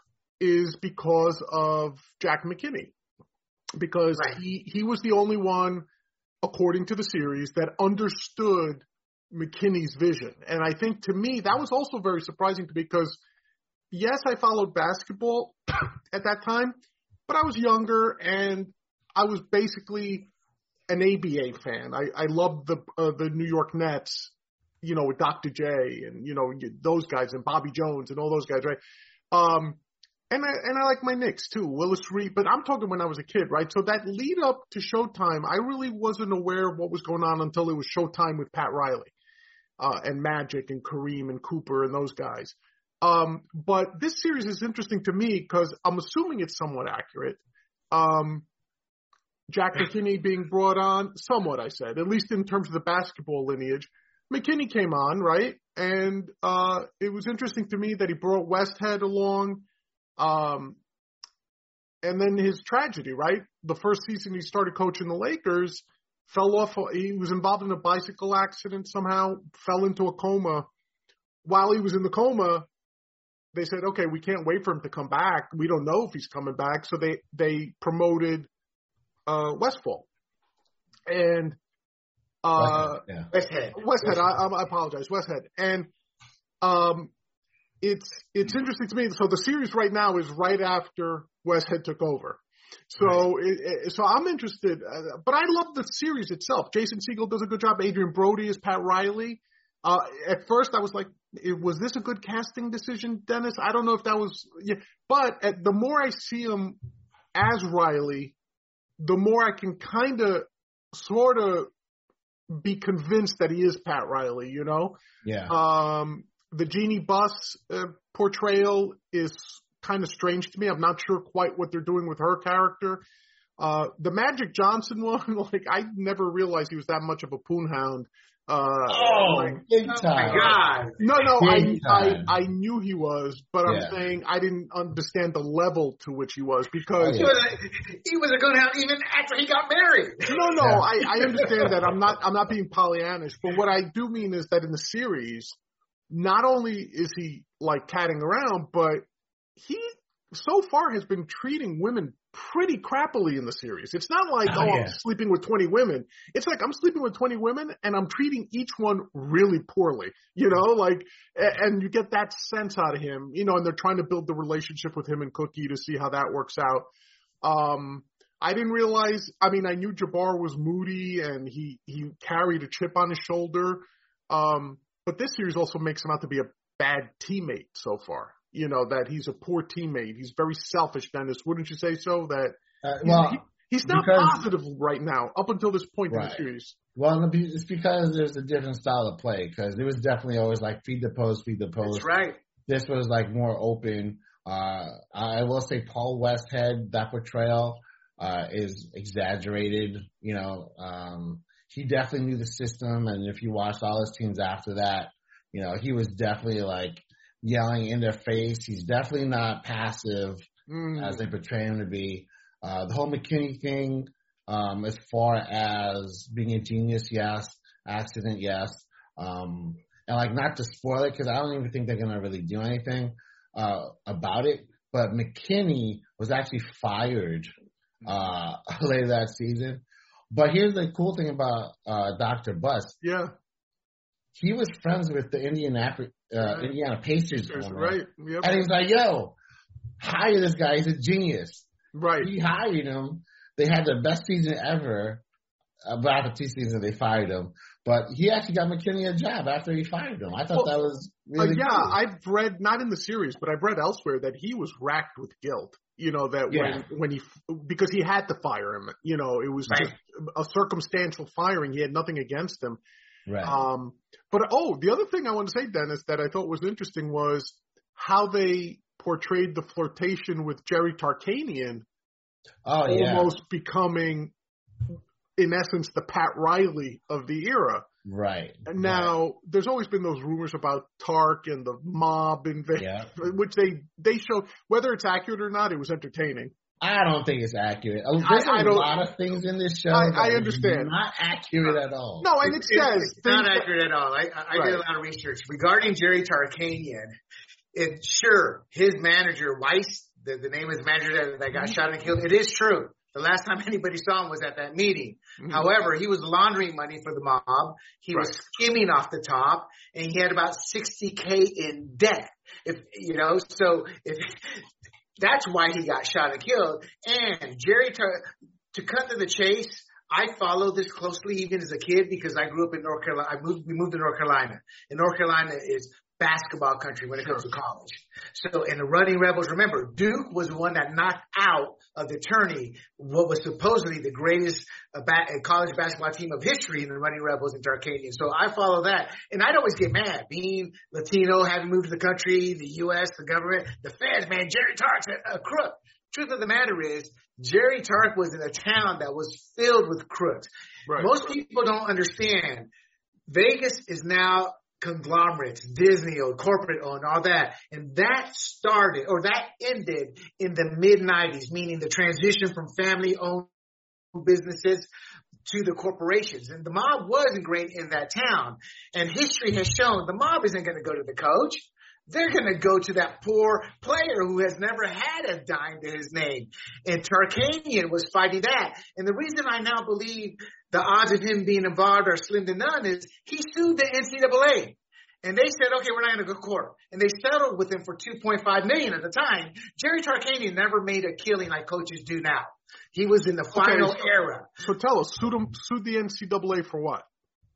is because of Jack McKinney. Because right. he, he was the only one, according to the series, that understood McKinney's vision. And I think to me, that was also very surprising to me because, yes, I followed basketball at that time, but I was younger and I was basically an A B A fan. I, I loved the uh, the New York Nets, you know, with Doctor J and, you know, those guys and Bobby Jones and all those guys, right? Um, and I, and I like my Knicks too, Willis Reed, but I'm talking when I was a kid, right? So that lead up to Showtime, I really wasn't aware of what was going on until it was Showtime with Pat Riley. Uh, and Magic and Kareem and Cooper and those guys. Um, but this series is interesting to me because I'm assuming it's somewhat accurate. Um, Jack McKinney being brought on, somewhat I said, at least in terms of the basketball lineage. McKinney came on, right? And uh, it was interesting to me that he brought Westhead along. Um, and then his tragedy, right? The first season he started coaching the Lakers, fell off, he was involved in a bicycle accident somehow, fell into a coma. While he was in the coma, they said, okay, we can't wait for him to come back. We don't know if he's coming back. So they, they promoted uh, Westfall. And uh, Westhead. Yeah. Westhead. Westhead, I, I apologize, Westhead. And um, it's it's interesting to me. So the series right now is right after Westhead took over. So, it, it, so I'm interested, uh, but I love the series itself. Jason Segel does a good job. Adrian Brody is Pat Riley. Uh, at first I was like, was this a good casting decision, Dennis? I don't know if that was, yeah. But at, the more I see him as Riley, the more I can kind of sort of be convinced that he is Pat Riley, you know? Yeah. Um, the Jeannie Buss uh, portrayal is kind of strange to me. I'm not sure quite what they're doing with her character. Uh, the Magic Johnson one, like I never realized he was that much of a poonhound. Uh, oh, like, big oh time. my God. No, no, I, I, time. I knew he was, but I'm Yeah. saying I didn't understand the level to which he was because. Oh, He was a, he was a good hound even after he got married. No, no, Yeah. I, I understand that. I'm not, I'm not being Pollyannish, but what I do mean is that in the series, not only is he like catting around, but he so far has been treating women pretty crappily in the series. It's not like, oh, oh yeah. I'm sleeping with twenty women. It's like I'm sleeping with twenty women and I'm treating each one really poorly, you know, like, and you get that sense out of him, you know, and they're trying to build the relationship with him and Cookie to see how that works out. Um, I didn't realize, I mean, I knew Jabbar was moody and he, he carried a chip on his shoulder. Um, but this series also makes him out to be a bad teammate so far. You know, that he's a poor teammate. He's very selfish, Dennis. Wouldn't you say so? That uh, well, he, he's not because, positive right now up until this point right. in the series. Well, it's because there's a different style of play because it was definitely always like feed the post, feed the post. That's right. This was like more open. Uh, I will say Paul Westhead, that portrayal uh, is exaggerated. You know, um, he definitely knew the system, and if you watched all his teams after that, you know, he was definitely like yelling in their face. He's definitely not passive mm. as they portray him to be. Uh, the whole McKinney thing, um, as far as being a genius, yes. Accident, yes. Um, and like not to spoil it because I don't even think they're going to really do anything uh, about it. But McKinney was actually fired uh, later that season. But here's the cool thing about uh, Doctor Buss. Yeah. He was friends with the Indiana, uh, right. Indiana Pacers owner. Right. Yep. And he's like, yo, hire this guy. He's a genius. Right. He hired him. They had the best season ever. But after two seasons, they fired him. But he actually got McKinney a job after he fired him. I thought well, that was really uh, yeah, cool. I've read, not in the series, but I've read elsewhere that he was racked with guilt. You know, that yeah. when, when he, because he had to fire him. You know, it was right. just a circumstantial firing. He had nothing against him. Right. Um, but, oh, the other thing I want to say, Dennis, that I thought was interesting was how they portrayed the flirtation with Jerry Tarkanian. Oh, yeah. Almost becoming, in essence, the Pat Riley of the era. Right. Now, right. there's always been those rumors about Tark and the mob invasion, yeah. which they, they show, whether it's accurate or not, it was entertaining. I don't think it's accurate. There's I, I a lot of things in this show I, that I understand. not accurate at all. No, and it, it says. It's not accurate at all. I, I right. did a lot of research. Regarding Jerry Tarkanian, it, sure, his manager, Weiss, the, the name of his manager that, that got mm-hmm. shot and killed, it is true. The last time anybody saw him was at that meeting. Mm-hmm. However, he was laundering money for the mob. He right. was skimming off the top, and he had about sixty K in debt. If you know, so if that's why he got shot and killed. And Jerry, to, to cut to the chase, I followed this closely even as a kid because I grew up in North Carolina. I moved, we moved to North Carolina, and North Carolina is basketball country when it comes to college. So, and the Running Rebels, remember, Duke was the one that knocked out of the tourney what was supposedly the greatest uh, ba- college basketball team of history in the Running Rebels in Tarkanian. So I follow that. And I'd always get mad being Latino, having moved to the country, the U S, the government, the feds, man, Jerry Tark's a, a crook. Truth of the matter is, Jerry Tark was in a town that was filled with crooks. Right. Most people don't understand. Vegas is now conglomerates, Disney owned, corporate owned, all that. And that started, or that ended in the mid nineties, meaning the transition from family owned businesses to the corporations. And the mob was ingrained in that town. And history has shown the mob isn't going to go to the coach. They're going to go to that poor player who has never had a dime to his name. And Tarkanian was fighting that. And the reason I now believe the odds of him being involved are slim to none is he sued the N C double A. And they said, okay, we're not going to go to court. And they settled with him for two point five million dollars at the time. Jerry Tarkanian never made a killing like coaches do now. He was in the final okay, so, era. So tell us, sued, him, sued the N C double A for what?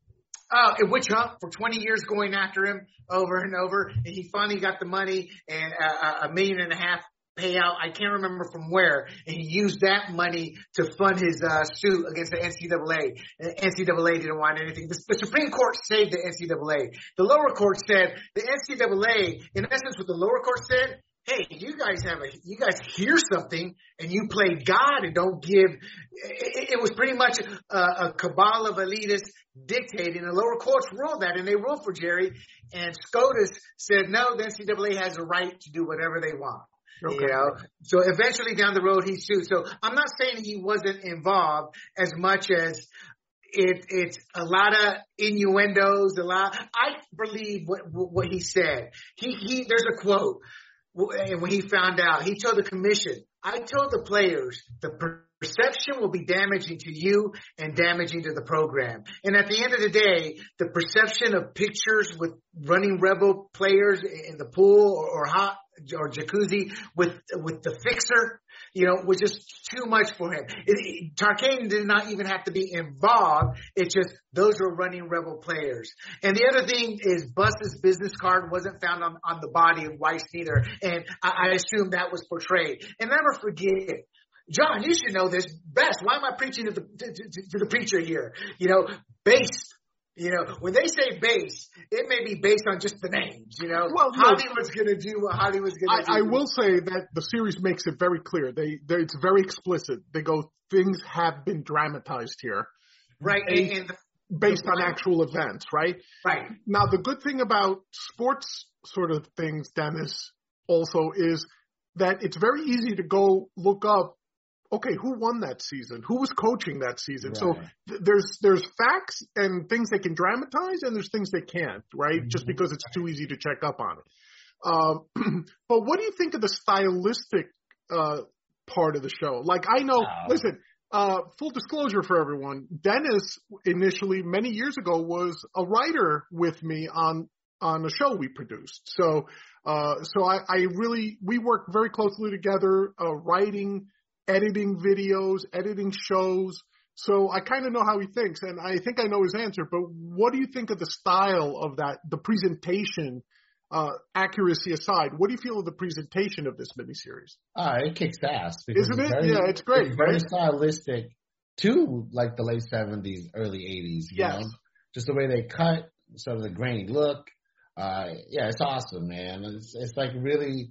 Uh, a witch hunt for twenty years going after him over and over. And he finally got the money and a, a million and a half payout. I can't remember from where. And he used that money to fund his uh, suit against the N C double A. And the N C double A didn't want anything. The, the Supreme Court saved the N C double A. The lower court said the N C double A, in essence what the lower court said, hey, you guys have a, you guys hear something and you play God and don't give, it, it was pretty much a, a cabal of elitists dictating. The lower courts ruled that, and they ruled for Jerry. And SCOTUS said, no, the N C double A has a right to do whatever they want. Okay. You know, so eventually down the road he sued. So I'm not saying he wasn't involved as much as it, it's a lot of innuendos, a lot. I believe what, what he said. He, he, there's a quote. And when he found out, he told the commission, I told the players the perception will be damaging to you and damaging to the program. And at the end of the day, the perception of pictures with Running Rebel players in the pool or, or hot or jacuzzi with with the fixer, you know, was just too much for him. It, it, Tarkanian did not even have to be involved. It's just those were running Rebel players. And the other thing is Bus's business card wasn't found on, on the body of Weiss neither. And I, I assume that was portrayed. And never forget, John, you should know this best. Why am I preaching to the to, to, to the preacher here? You know, based. You know, when they say base, it may be based on just the names, you know. Well, Hollywood's going to do what Hollywood's going to do. I will say that the series makes it very clear. They, they It's very explicit. They go, things have been dramatized here. Right. Based, and, and the, based the, on actual events, right? Right. Now, the good thing about sports sort of things, Dennis, also is that it's very easy to go look up, okay, who won that season? Who was coaching that season? Right. So th- there's there's facts and things they can dramatize, and there's things they can't, right? Mm-hmm. Just because it's too easy to check up on it. Um, but what do you think of the stylistic uh, part of the show? Like, I know, wow. listen, uh, full disclosure for everyone, Dennis initially, many years ago, was a writer with me on on a show we produced. So, uh, so I, I really, we worked very closely together, uh, writing, editing videos, editing shows. So I kind of know how he thinks, and I think I know his answer. But what do you think of the style of that, the presentation, uh, accuracy aside? What do you feel of the presentation of this miniseries? Uh, it kicks ass. Isn't it? Very, yeah, it's great. It's very right? stylistic to like the late seventies, early eighties. You yes. know? Just the way they cut, sort of the grainy look. Uh, yeah, it's awesome, man. It's, it's like really,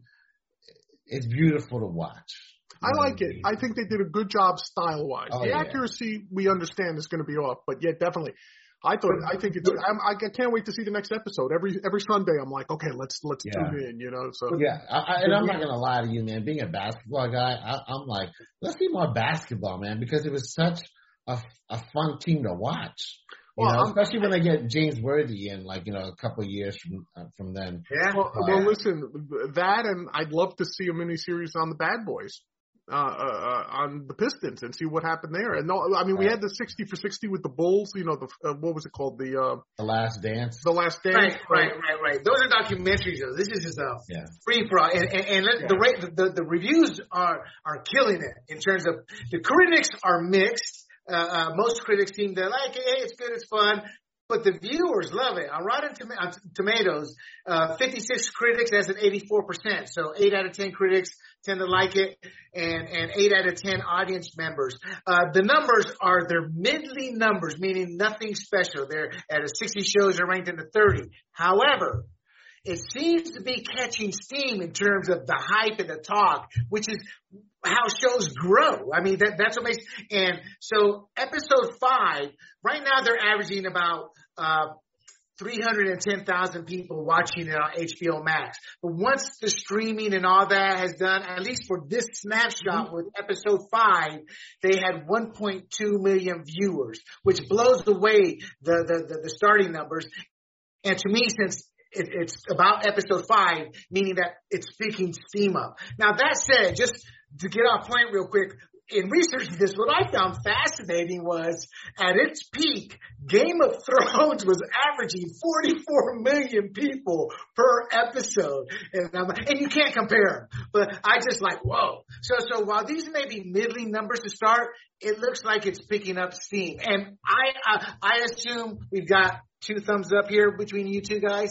it's beautiful to watch. I like it. I think they did a good job style-wise. Oh, the yeah. accuracy we understand is going to be off, but yeah, definitely. I thought. I think it's. I'm, I can't wait to see the next episode. Every every Sunday, I'm like, okay, let's let's yeah. tune in. You know. So yeah, I, I, and I'm not going to lie to you, man. Being a basketball guy, I, I'm like, let's see more basketball, man, because it was such a, a fun team to watch. You well, know, especially when they get James Worthy in, like, you know, a couple of years from uh, from then. Yeah. Well, uh, well, listen, that, and I'd love to see a miniseries on the Bad Boys. Uh, uh, on the Pistons and see what happened there. And no, I mean, right. we had the sixty for sixty with the Bulls, you know, the, uh, what was it called? The, uh, The Last Dance. The Last Dance. Right, right, right, right. Those are documentaries though. This is just a yeah. free for all. And, and, and let, yeah. the, rate, the, the reviews are, are killing it in terms of the critics are mixed. Uh, uh, most critics seem to like it. Hey, it's good. It's fun. But the viewers love it. On Rotten Tom- Tomatoes, uh, fifty-six critics has an eighty-four percent. So eight out of ten critics tend to like it, and, and eight out of ten audience members. Uh, the numbers are their middling numbers, meaning nothing special. They're at a sixty shows are ranked in the thirty. However, it seems to be catching steam in terms of the hype and the talk, which is how shows grow. I mean, that, that's what makes, and so episode five, right now they're averaging about, uh, three hundred ten thousand people watching it on H B O Max. But once the streaming and all that has done, at least for this snapshot with episode five, they had one point two million viewers, which blows away the, the, the, the starting numbers. And to me, since it, it's about episode five, meaning that it's picking steam up. Now, that said, just to get off point real quick, in researching this, what I found fascinating was at its peak, Game of Thrones was averaging forty-four million people per episode. And, I'm, and you can't compare them. But I just like, whoa. So, so while these may be middling numbers to start, it looks like it's picking up steam. And I, uh, I assume we've got two thumbs up here between you two guys.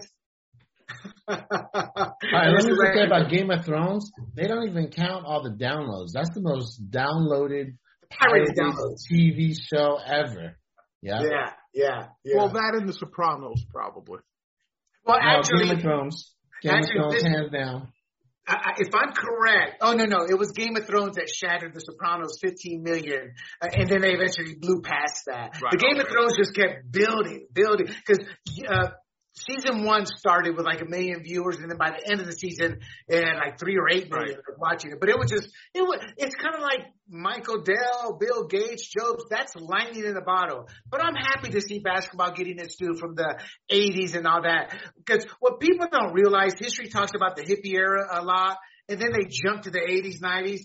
All right, let me just say about Game of Thrones. They don't even count all the downloads. That's the most downloaded pirated downloads T V show ever. Yeah, yeah, yeah. yeah. Well, that and The Sopranos, probably. Well, no, actually, Game of Thrones. Game actually, of Thrones, this, hands down. I, if I'm correct, oh no, no, it was Game of Thrones that shattered The Sopranos, fifteen million, uh, and then they eventually blew past that. Right, the Game okay. of Thrones just kept building, building, because. Uh, Season one started with like a million viewers, and then by the end of the season, it had like three or eight million right. watching it. But it was just, it was, it's kind of like Michael Dell, Bill Gates, Jobs. That's lightning in a bottle. But I'm happy to see basketball getting its due from the eighties and all that. Because what people don't realize, history talks about the hippie era a lot, and then they jump to the eighties, nineties.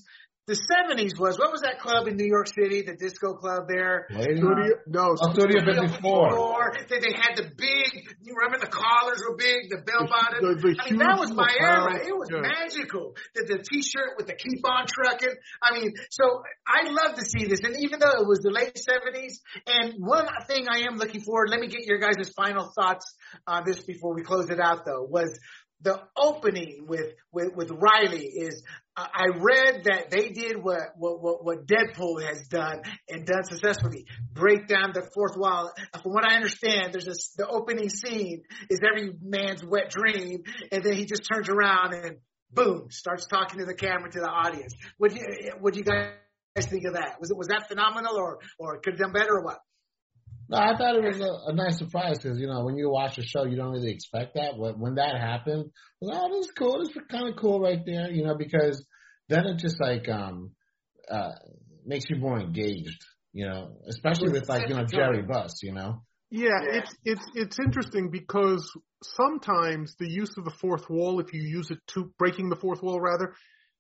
The seventies was, what was that club in New York City, the disco club there? Studio, no, oh, Studio fifty-four. They, they had the big, you remember the collars were big, the bell bottom? The, the I mean, that was my era. It was yeah. magical. The, the t-shirt with the keep on trucking. I mean, so I love to see this. And even though it was the late seventies, and one thing I am looking forward, let me get your guys' final thoughts on this before we close it out though, was the opening with, with, with Riley is, uh, I read that they did what, what, what, what Deadpool has done and done successfully, break down the fourth wall. From what I understand, there's this, the opening scene is every man's wet dream, and then he just turns around and boom, starts talking to the camera, to the audience. What do you, what do you guys think of that? Was it, was that phenomenal, or, or could have done better, or what? No, I thought it was a, a nice surprise because, you know, when you watch a show, you don't really expect that. But when that happened, I was like, oh, this is cool. This is kind of cool right there, you know, because then it just, like, um, uh, makes you more engaged, you know, especially with, like, you know, Jerry Buss, you know. Yeah, yeah, it's it's it's interesting because sometimes the use of the fourth wall, if you use it too, breaking the fourth wall rather,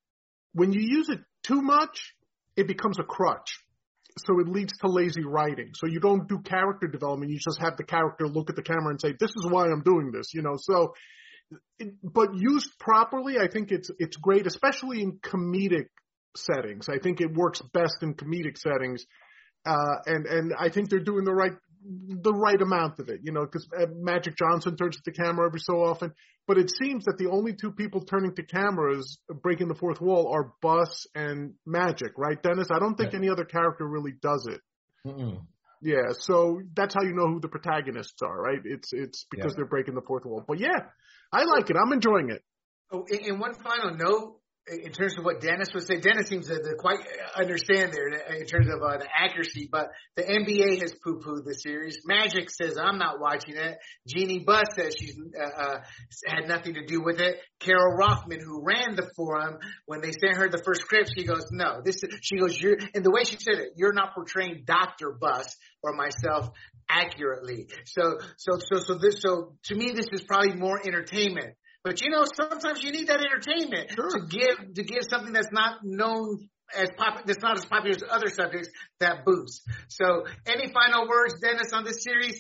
when you use it too much, it becomes a crutch. So it leads to lazy writing. So you don't do character development. You just have the character look at the camera and say, this is why I'm doing this, you know. So, it, but used properly, I think it's it's great, especially in comedic settings. I think it works best in comedic settings. Uh, and, and I think they're doing the right the right amount of it, you know, because Magic Johnson turns to the camera every so often. But it seems that the only two people turning to cameras, breaking the fourth wall, are Buss and Magic, right, Dennis? I don't think yeah. any other character really does it. Mm-mm. Yeah, so that's how you know who the protagonists are, right? It's it's because yeah. they're breaking the fourth wall. But yeah, I like it. I'm enjoying it. Oh, and one final note, in terms of what Dennis would say, Dennis seems to, to quite understand there in terms of uh, the accuracy, but the N B A has poo-pooed the series. Magic says, I'm not watching it. Jeannie Buss says she's uh, uh, had nothing to do with it. Carol Rothman, who ran the forum, when they sent her the first script, she goes, no, this is, she goes, you're, and the way she said it, you're not portraying Doctor Buss or myself accurately. So, so, so, so this, so to me, this is probably more entertainment. But, you know, sometimes you need that entertainment sure. to give to give something that's not known as popular, that's not as popular as other subjects, that boost. So, any final words, Dennis, on this series?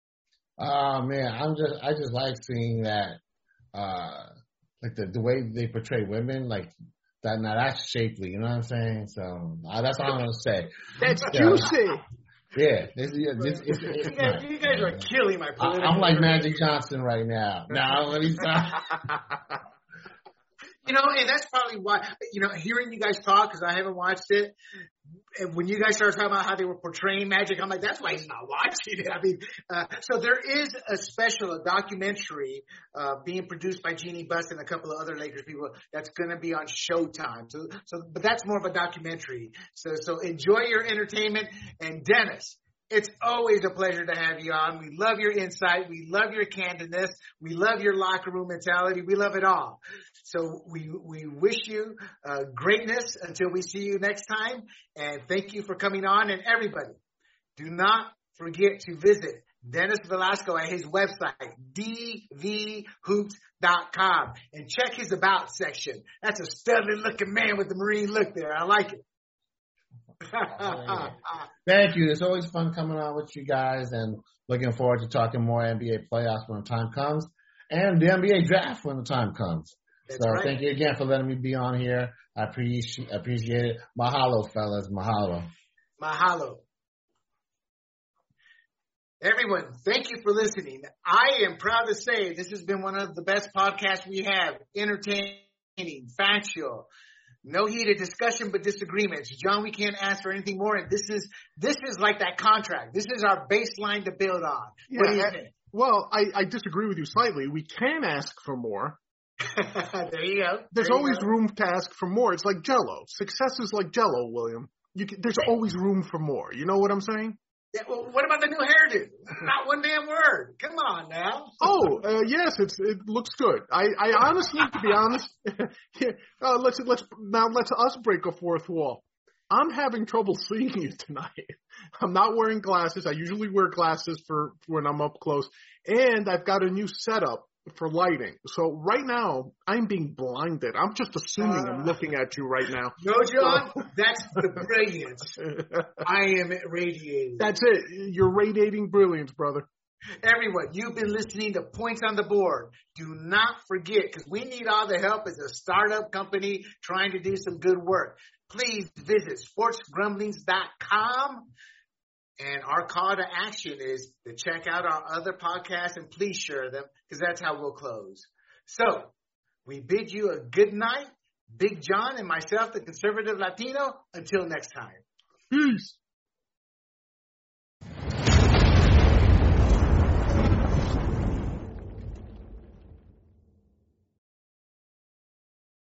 Oh man, I'm just I just like seeing that, uh, like the the way they portray women, like that. Now that's shapely, you know what I'm saying? So uh, that's all I'm gonna say. That's juicy. Yeah, this, this, it's, it's you, guys, you guys are killing my political. I'm like Magic Johnson right now. Now, let me stop. You know, and that's probably why, you know, hearing you guys talk, because I haven't watched it, and when you guys started talking about how they were portraying Magic, I'm like, that's why he's not watching it. I mean, uh, so there is a special, a documentary uh, being produced by Jeannie Buss and a couple of other Lakers people that's going to be on Showtime. So, so, but that's more of a documentary. So, so enjoy your entertainment. And Dennis, it's always a pleasure to have you on. We love your insight. We love your candidness. We love your locker room mentality. We love it all. So we we wish you uh, greatness until we see you next time. And thank you for coming on. And everybody, do not forget to visit Dennis Velasco at his website, d v hoops dot com, and check his about section. That's a studly looking man with the Marine look there. I like it. Thank you. It's always fun coming on with you guys, and looking forward to talking more N B A playoffs when the time comes, and the N B A draft when the time comes. That's so right. Thank you again for letting me be on here. I appreciate appreciate it. Mahalo, fellas. Mahalo. Mahalo. Everyone, thank you for listening. I am proud to say this has been one of the best podcasts we have. Entertaining, factual. No heated discussion, but disagreements. John, we can't ask for anything more. And this is this is like that contract. This is our baseline to build on. Yeah, what do you think? Well, I, I disagree with you slightly. We can ask for more. There you go. There's there always go. room to ask for more. It's like Jell-O. Success is like Jell-O, William. You can, there's always room for more. You know what I'm saying? Yeah, well, what about the new hairdo? Not one damn word. Come on now. Oh, uh, yes, it's it looks good. I, I honestly, to be honest, yeah, uh, let's let's now let's us break a fourth wall. I'm having trouble seeing you tonight. I'm not wearing glasses. I usually wear glasses for when I'm up close. And I've got a new setup for lighting. So right now, I'm being blinded. I'm just assuming uh, I'm looking at you right now. No, John, so. That's the brilliance. I am radiating. That's it. You're radiating brilliance, brother. Everyone, you've been listening to Points on the Board. Do not forget, because we need all the help as a startup company trying to do some good work. Please visit sports grumblings dot com. And our call to action is to check out our other podcasts and please share them, because that's how we'll close. So we bid you a good night, Big John and myself, the Conservative Latino. Until next time. Peace.